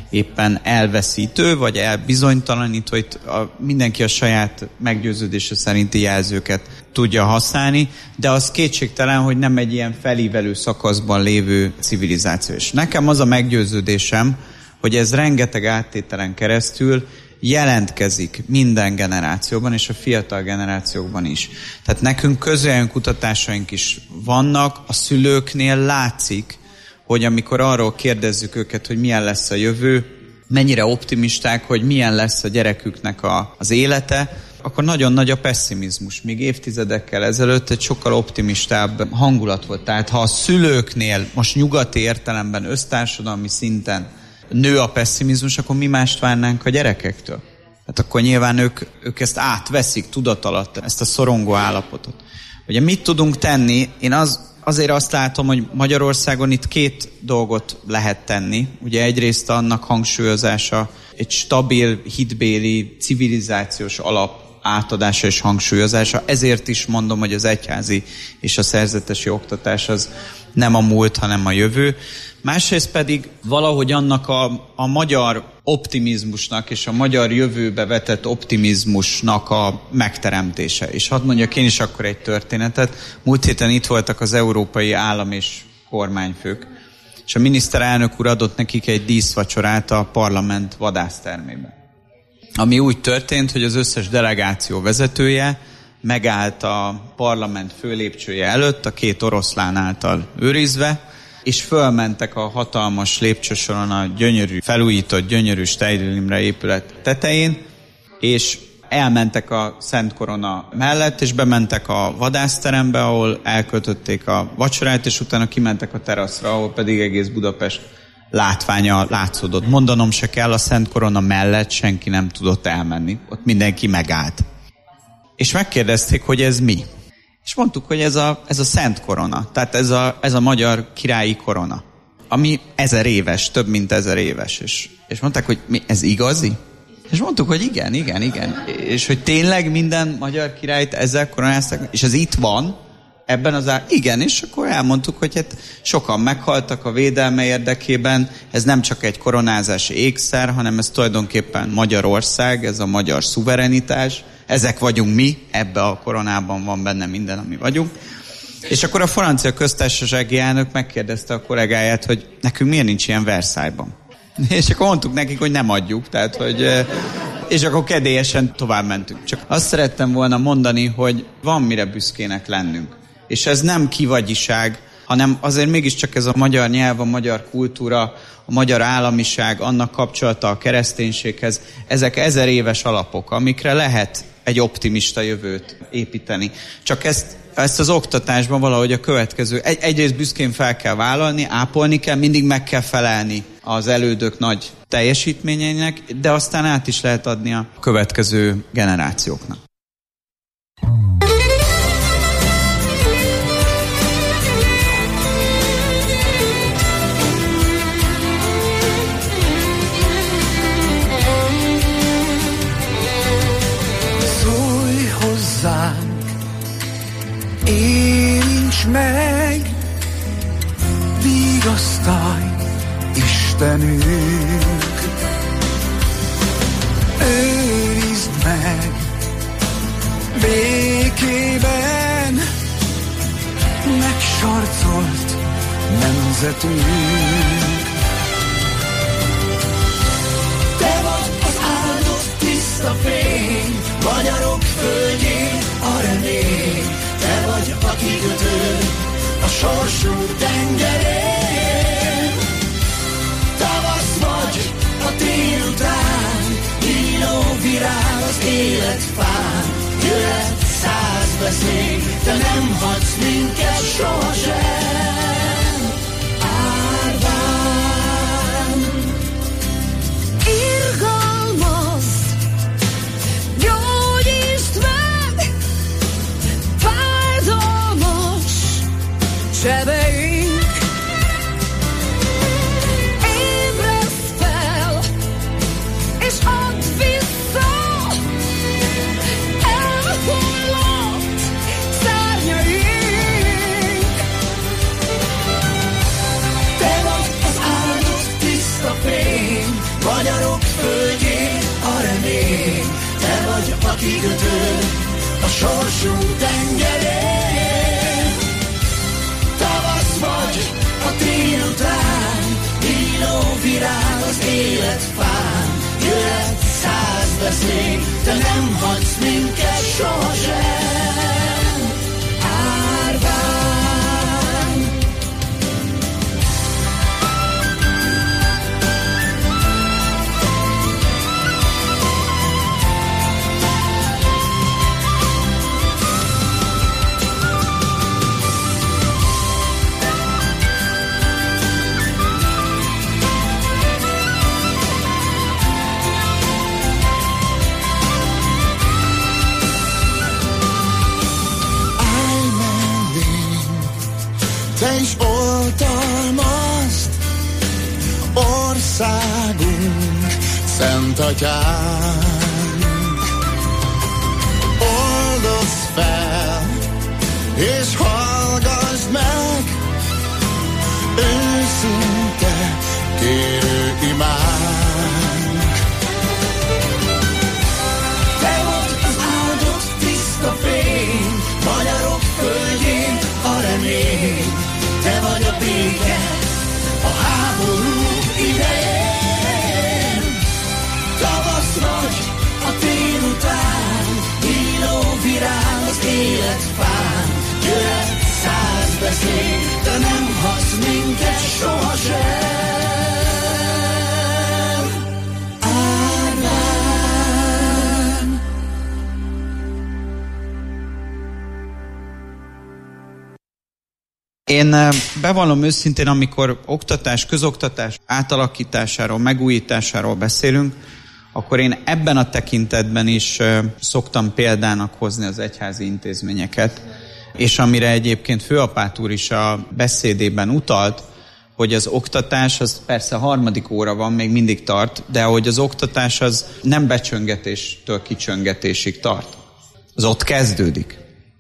éppen elveszítő, vagy elbizonytalanító, itt mindenki a saját meggyőződése szerinti jelzőket tudja használni, de az kétségtelen, hogy nem egy ilyen felívelő szakaszban lévő civilizáció. És nekem az a meggyőződésem, hogy ez rengeteg áttételen keresztül jelentkezik minden generációban, és a fiatal generációkban is. Tehát nekünk közvéleménykutatásaink is vannak, a szülőknél látszik, hogy amikor arról kérdezzük őket, hogy milyen lesz a jövő, mennyire optimisták, hogy milyen lesz a gyereküknek az élete, akkor nagyon nagy a pesszimizmus. Míg évtizedekkel ezelőtt egy sokkal optimistább hangulat volt. Tehát ha a szülőknél most nyugati értelemben, össztársadalmi szinten nő a pesszimizmus, akkor mi mást várnánk a gyerekektől? Hát akkor nyilván ők ezt átveszik tudat alatt, ezt a szorongó állapotot. Ugye mit tudunk tenni? Én azért azt látom, hogy Magyarországon itt két dolgot lehet tenni. Ugye egyrészt annak hangsúlyozása, egy stabil, hitbéli, civilizációs alap átadása és hangsúlyozása. Ezért is mondom, hogy az egyházi és a szerzetesi oktatás az nem a múlt, hanem a jövő. Másrészt pedig valahogy annak a magyar optimizmusnak és a magyar jövőbe vetett optimizmusnak a megteremtése. És hadd mondjak én is akkor egy történetet. Múlt héten itt voltak az európai állam és kormányfők, és a miniszterelnök úr adott nekik egy díszvacsorát a parlament vadásztermében. Ami úgy történt, hogy az összes delegáció vezetője megállt a parlament főlépcsője előtt, a két oroszlán által őrizve, és fölmentek a hatalmas lépcsősoron a gyönyörű, felújított, gyönyörű Steindl Imre épület tetején, és elmentek a Szent Korona mellett, és bementek a vadászterembe, ahol elköltötték a vacsorát, és utána kimentek a teraszra, ahol pedig egész Budapest látványa látszódott. Mondanom se kell, a Szent Korona mellett senki nem tudott elmenni. Ott mindenki megállt. És megkérdezték, hogy ez mi? És mondtuk, hogy ez a Szent Korona, tehát ez a magyar királyi korona, ami 1000 éves, több mint 1000 éves. És mondták, hogy ez igazi? És mondtuk, hogy igen. És hogy tényleg minden magyar királyt ezzel koronáztak? És ez itt van, ebben igen, és akkor elmondtuk, hogy hát sokan meghaltak a védelme érdekében, ez nem csak egy koronázási ékszer, hanem ez tulajdonképpen Magyarország, ez a magyar szuverenitás, ezek vagyunk mi, ebbe a koronában van benne minden, ami vagyunk. És akkor a francia köztársasági elnök megkérdezte a kollégáját, hogy nekünk miért nincs ilyen Versailles-ban. És akkor mondtuk nekik, hogy nem adjuk, tehát hogy... És akkor kedélyesen tovább mentünk. Csak azt szerettem volna mondani, hogy van mire büszkének lennünk. És ez nem kivagyiság, hanem azért mégiscsak ez a magyar nyelv, a magyar kultúra, a magyar államiság, annak kapcsolata a kereszténységhez, ezek 1000 éves alapok, amikre lehet egy optimista jövőt építeni. Csak ezt az oktatásban valahogy a következő, egyrészt büszkén fel kell vállalni, ápolni kell, mindig meg kell felelni az elődök nagy teljesítményeinek, de aztán át is lehet adni a következő generációknak. Érints meg, vigasztalj, Istenünk, őrizd meg békében megsarcolt nemzetünk. Te vagy az áldott tiszta fény, magyarok földjén a remény. Te vagy a kikötő a sorsunk tengerén. Tavasz vagy a tél után, nyíló virág az életfán. Jöhet 100 veszély, te nem hagysz minket sohasem. Árván irgalmaz, gyógyítsd meg fájdalmas sebeink. Ébredsz fel, és add vissza elhullott szárnyaink. sorsunk tengerén. Tavasz vagy a tél után, nyíló virág az életfán. Jöhet 100 veszély, de nem hagysz minket sohasem. Árván. Te is oltalmazd országunk, Szent Atyánk. Oldozz fel, és hallgassd meg őszinte kérő imánk. Te vagy az áldott tiszta fény, magyarok földjén a remény. Te vagy a béke a háború idején. Tavasz vagy a tél után, nyíló virág az életfán. Jöhet 100 veszély, de nem hagysz minket sohasem. Árván. Én bevallom őszintén, amikor közoktatás átalakításáról, megújításáról beszélünk, akkor én ebben a tekintetben is szoktam példának hozni az egyházi intézményeket, és amire egyébként főapát úr is a beszédében utalt, hogy az oktatás, az persze 3. óra van, még mindig tart, de hogy az oktatás az nem becsöngetéstől kicsöngetésig tart. Az ott kezdődik.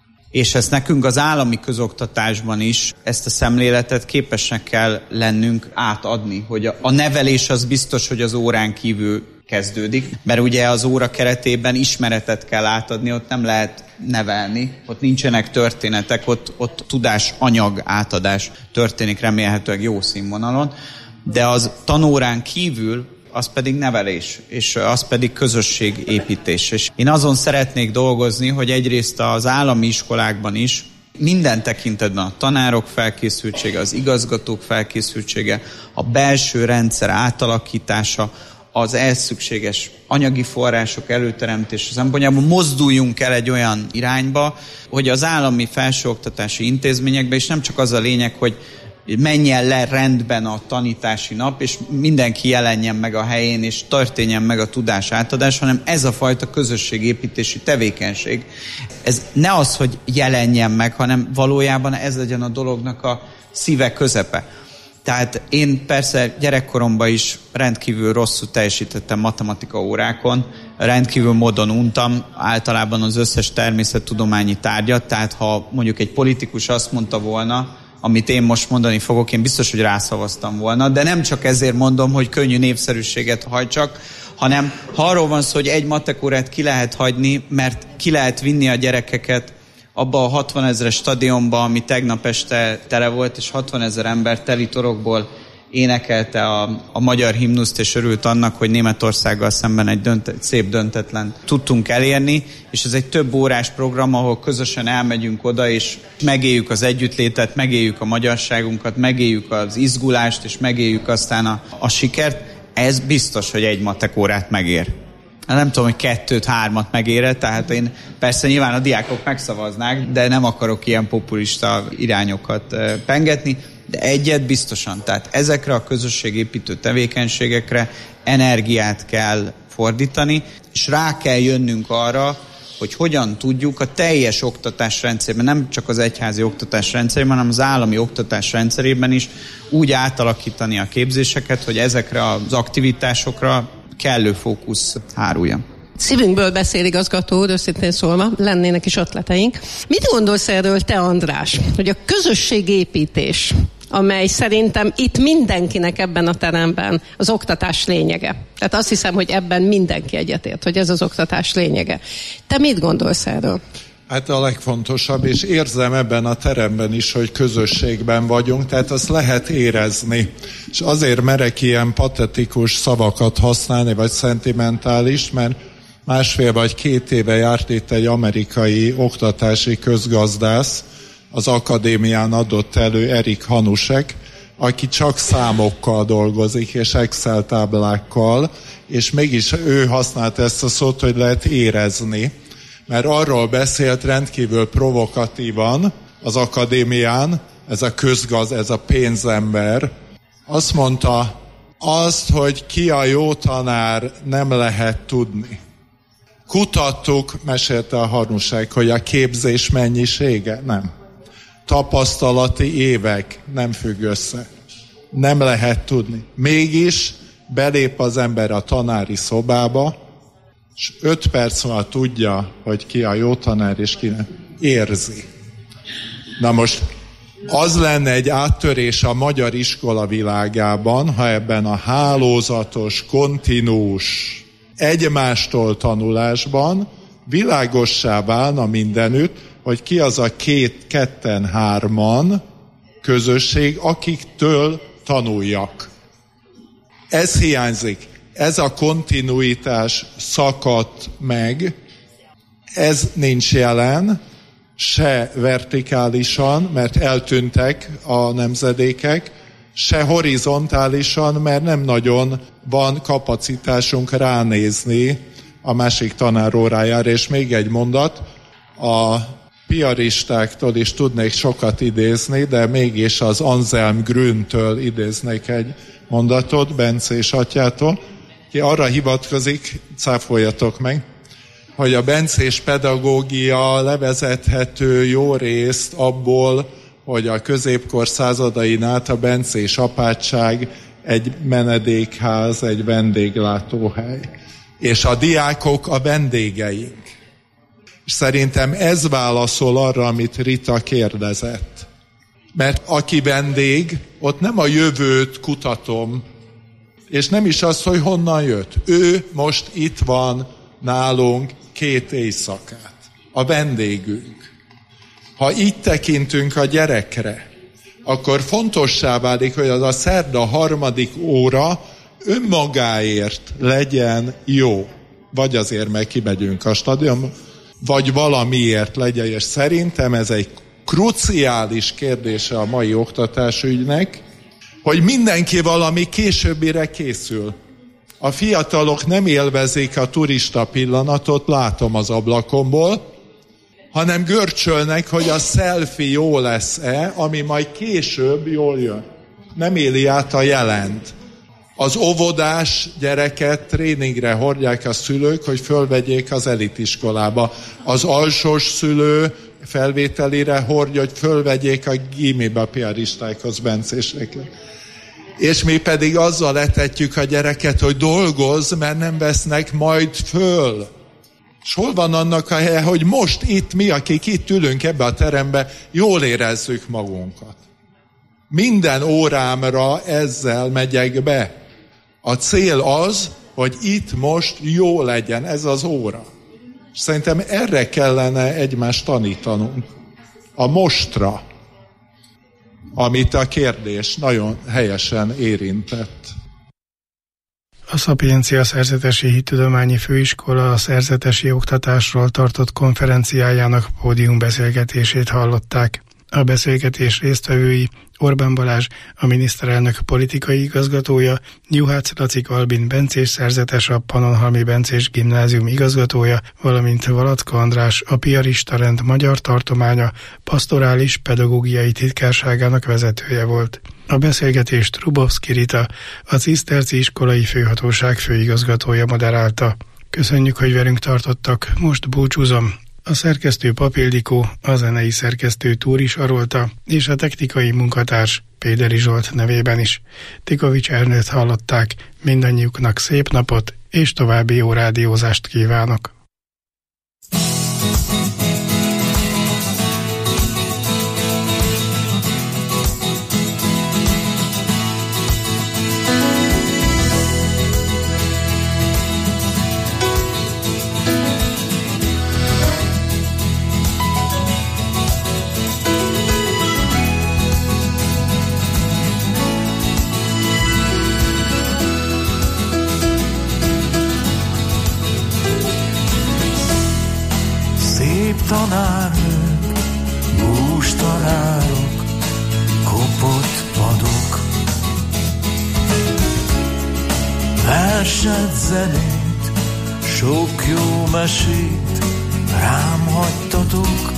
És ezt nekünk az állami közoktatásban is, ezt a szemléletet képesnek kell lennünk átadni, hogy a nevelés az biztos, hogy az órán kívül kezdődik, mert ugye az óra keretében ismeretet kell átadni, ott nem lehet nevelni, ott nincsenek történetek, ott tudás, anyag átadás történik remélhetőleg jó színvonalon, de az tanórán kívül az pedig nevelés, és az pedig közösségépítés. És én azon szeretnék dolgozni, hogy egyrészt az állami iskolákban is minden tekintetben a tanárok felkészültsége, az igazgatók felkészültsége, a belső rendszer átalakítása, az elszükséges anyagi források előteremtése szempontjából mozduljunk el egy olyan irányba, hogy az állami felsőoktatási intézményekben is nem csak az a lényeg, hogy menjen le rendben a tanítási nap, és mindenki jelenjen meg a helyén, és történjen meg a tudás átadás, hanem ez a fajta közösségépítési tevékenység. Ez ne az, hogy jelenjen meg, hanem valójában ez legyen a dolognak a szíve, közepe. Tehát én persze gyerekkoromban is rendkívül rosszul teljesítettem matematika órákon, rendkívül módon untam általában az összes természettudományi tárgyat, tehát ha mondjuk egy politikus azt mondta volna, amit én most mondani fogok, én biztos, hogy rászavaztam volna, de nem csak ezért mondom, hogy könnyű népszerűséget hajtsak, hanem ha arról van szó, hogy egy matekórát ki lehet hagyni, mert ki lehet vinni a gyerekeket abba a 60 000-es stadionba, ami tegnap este tele volt, és 60 000 ember teli torokból énekelte a magyar himnuszt, és örült annak, hogy Németországgal szemben egy szép döntetlen tudtunk elérni, és ez egy több órás program, ahol közösen elmegyünk oda, és megéljük az együttlétet, megéljük a magyarságunkat, megéljük az izgulást, és megéljük aztán a sikert. Ez biztos, hogy egy matekórát megér. Nem tudom, hogy 2-3 megére, tehát én persze nyilván a diákok megszavaznák, de nem akarok ilyen populista irányokat pengetni, de egyet biztosan. Tehát ezekre a közösségépítő tevékenységekre energiát kell fordítani, és rá kell jönnünk arra, hogy hogyan tudjuk a teljes oktatásrendszerben, nem csak az egyházi oktatásrendszerben, hanem az állami oktatásrendszerében is úgy átalakítani a képzéseket, hogy ezekre az aktivitásokra kellő fókusz háruljon. Szívünkből beszél igazgató úr, őszintén szólva, lennének is ötleteink. Mit gondolsz erről te, András, hogy a közösségépítés, amely szerintem itt mindenkinek ebben a teremben az oktatás lényege. Tehát azt hiszem, hogy ebben mindenki egyetért, hogy ez az oktatás lényege. Te mit gondolsz erről? Hát a legfontosabb, és érzem ebben a teremben is, hogy közösségben vagyunk, tehát azt lehet érezni. És azért merek ilyen patetikus szavakat használni, vagy szentimentális, mert 1,5 vagy 2 éve járt itt egy amerikai oktatási közgazdász, az akadémián adott elő Erik Hanusek, aki csak számokkal dolgozik, és Excel táblákkal, és mégis ő használt ezt a szót, hogy lehet érezni, mert arról beszélt rendkívül provokatívan az akadémián, ez a pénzember, azt mondta, azt, hogy ki a jó tanár, nem lehet tudni. Kutattuk, mesélte a Hanusek, hogy a képzés mennyisége? Nem. Tapasztalati évek nem függ össze. Nem lehet tudni. Mégis belép az ember a tanári szobába, és 5 perc múlva tudja, hogy ki a jó tanár, és ki nem. Érzi. Na most az lenne egy áttörés a magyar iskola világában, ha ebben a hálózatos, kontinús, egymástól tanulásban világossá válna mindenütt, hogy ki az a 2-3 közösség, akiktől tanuljak. Ez hiányzik. Ez a kontinuitás szakadt meg, ez nincs jelen, se vertikálisan, mert eltűntek a nemzedékek, se horizontálisan, mert nem nagyon van kapacitásunk ránézni a másik tanár órájára. És még egy mondat, a piaristáktól is tudnék sokat idézni, de mégis az Anselm Grüntől idéznék egy mondatot, Bencés atyától, ki arra hivatkozik, cáfoljatok meg, hogy a bencés pedagógia levezethető jó részt abból, hogy a középkor századain át a bencés apátság egy menedékház, egy vendéglátóhely. És a diákok a vendégeink. És szerintem ez válaszol arra, amit Rita kérdezett. Mert aki vendég, ott nem a jövőt kutatom, és nem is az, hogy honnan jött. Ő most itt van nálunk 2 éjszakát. A vendégünk. Ha így tekintünk a gyerekre, akkor fontossá válik, hogy az a szerda 3. óra önmagáért legyen jó. Vagy azért, mert kimegyünk a stadionba, vagy valamiért legyen, és szerintem ez egy kruciális kérdése a mai oktatásügynek, hogy mindenki valami későbbire készül. A fiatalok nem élvezik a turista pillanatot, látom az ablakomból, hanem görcsölnek, hogy a selfie jó lesz-e, ami majd később jól jön. Nem éli át a jelent. Az óvodás gyereket tréningre hordják a szülők, hogy fölvegyék az elitiskolába. Az alsós szülő felvételire hordja, hogy fölvegyék a gimibe a piaristákhoz, bencéseket. És mi pedig azzal etetjük a gyereket, hogy dolgozz, mert nem vesznek majd föl. És hol van annak a helye, hogy most itt mi, akik itt ülünk ebbe a terembe, jól érezzük magunkat. Minden órámra ezzel megyek be. A cél az, hogy itt most jó legyen ez az óra. És szerintem erre kellene egymást tanítanunk. A mostra, amit a kérdés nagyon helyesen érintett. A Szapiencia Szerzetesi Hittudományi Főiskola a szerzetesi oktatásról tartott konferenciájának pódiumbeszélgetését hallották. A beszélgetés résztvevői Orbán Balázs, a miniszterelnök politikai igazgatója, Juhász Lacik Albin bencés szerzetes, a Pannonhalmi Bencés Gimnázium igazgatója, valamint Valacka András, a Piarista Rend magyar tartománya pastorális pedagógiai titkárságának vezetője volt. A beszélgetést Rubovszki Rita, a Ciszterci Iskolai Főhatóság főigazgatója moderálta. Köszönjük, hogy velünk tartottak, most búcsúzom. A szerkesztő Pap Ildikó, a zenei szerkesztő Túri Sarolta és a technikai munkatárs Péderi Zsolt nevében is. Tikovics Ernőt hallották, mindannyiuknak szép napot és további jó rádiózást kívánok. tanárnők, bústarárok, kopott padok. Verset, zenét, sok jó mesét rám hagytatok,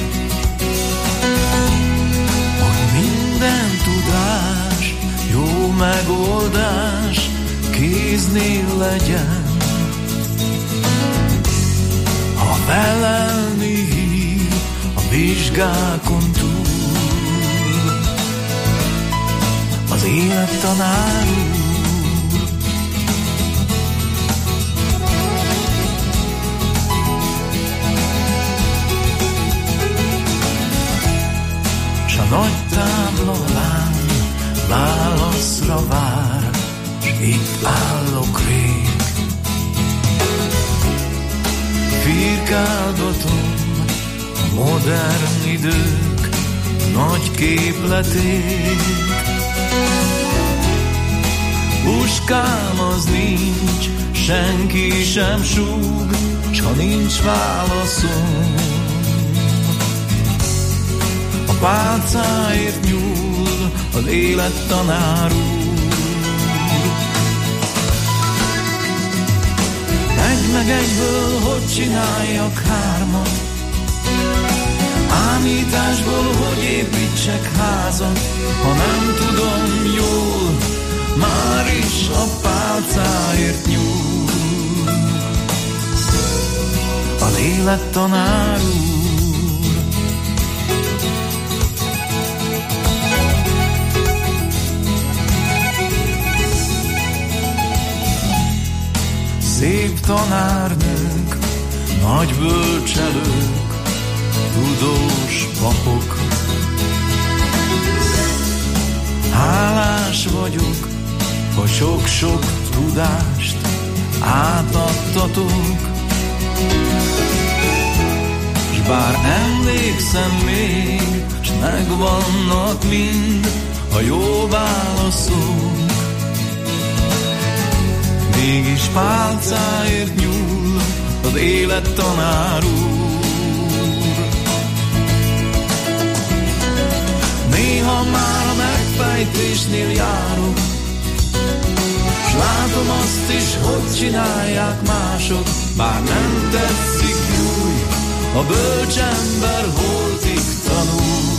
hogy minden tudás, jó megoldás kéznél legyen. Ha felelni hív a vizsgákon túl, az élet tanár úr. S a nagy tábla lány válaszra vár, s itt állok rég. Firkálgatom a modern idők nagy képletét. Puskám az nincs, senki sem súg, s ha nincs válaszom, a pálcáért nyúl az élet tanár úr. Meg egyből, hogy csináljak hármat, ámításból, hogy építsek házat, ha nem tudom jól, már is a pálcáért nyúl az élet tanár úr. Szép tanárnők, nagy bölcselők, tudós papok. Hálás vagyok, hogy sok-sok tudást átadtatok, s bár emlékszem még, s megvannak mind a jó válaszok, mégis pálcáért nyúl az élet tanár úr. Néha már a megfejtésnél járok, s látom azt is, hogy csinálják mások, bár nem tetszik júj, a bölcsember holtig tanul.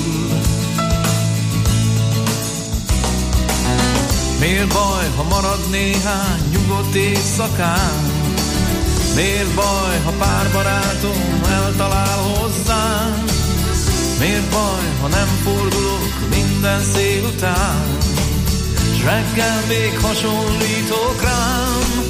Miért baj, ha marad néhány nyugodt éjszakán? Miért baj, ha pár barátom eltalál hozzám? Miért baj, ha nem fordulok minden szél után, s reggel még hasonlítok rám?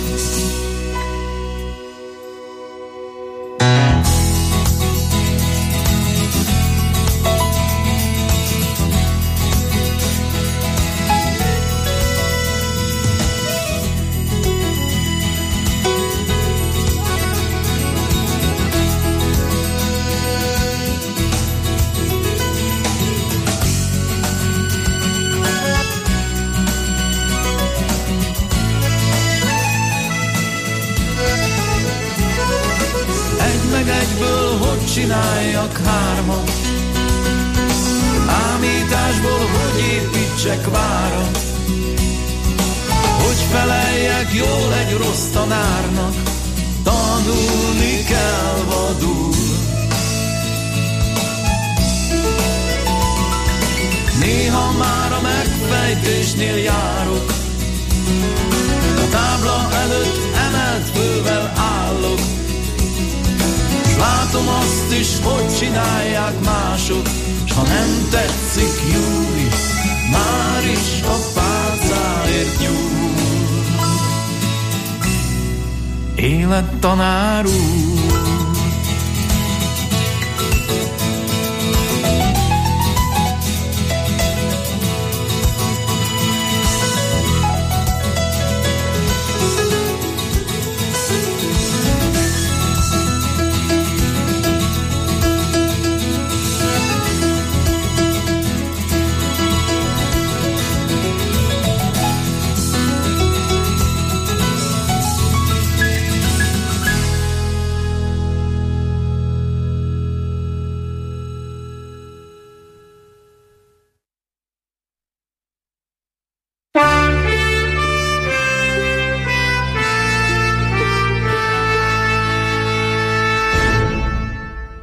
Egyből, hogy csináljak hármat, ámításból, hogy építsek várat, hogy feleljek jól egy rossz tanárnak, tanulni kell vadul. Néha már a megfejtésnél járok, a tábla előtt emelt fővel állok, látom azt is, hogy csinálják mások, s ha nem tetszik, júj, már is a pálcáért nyúl. Élet tanár úr.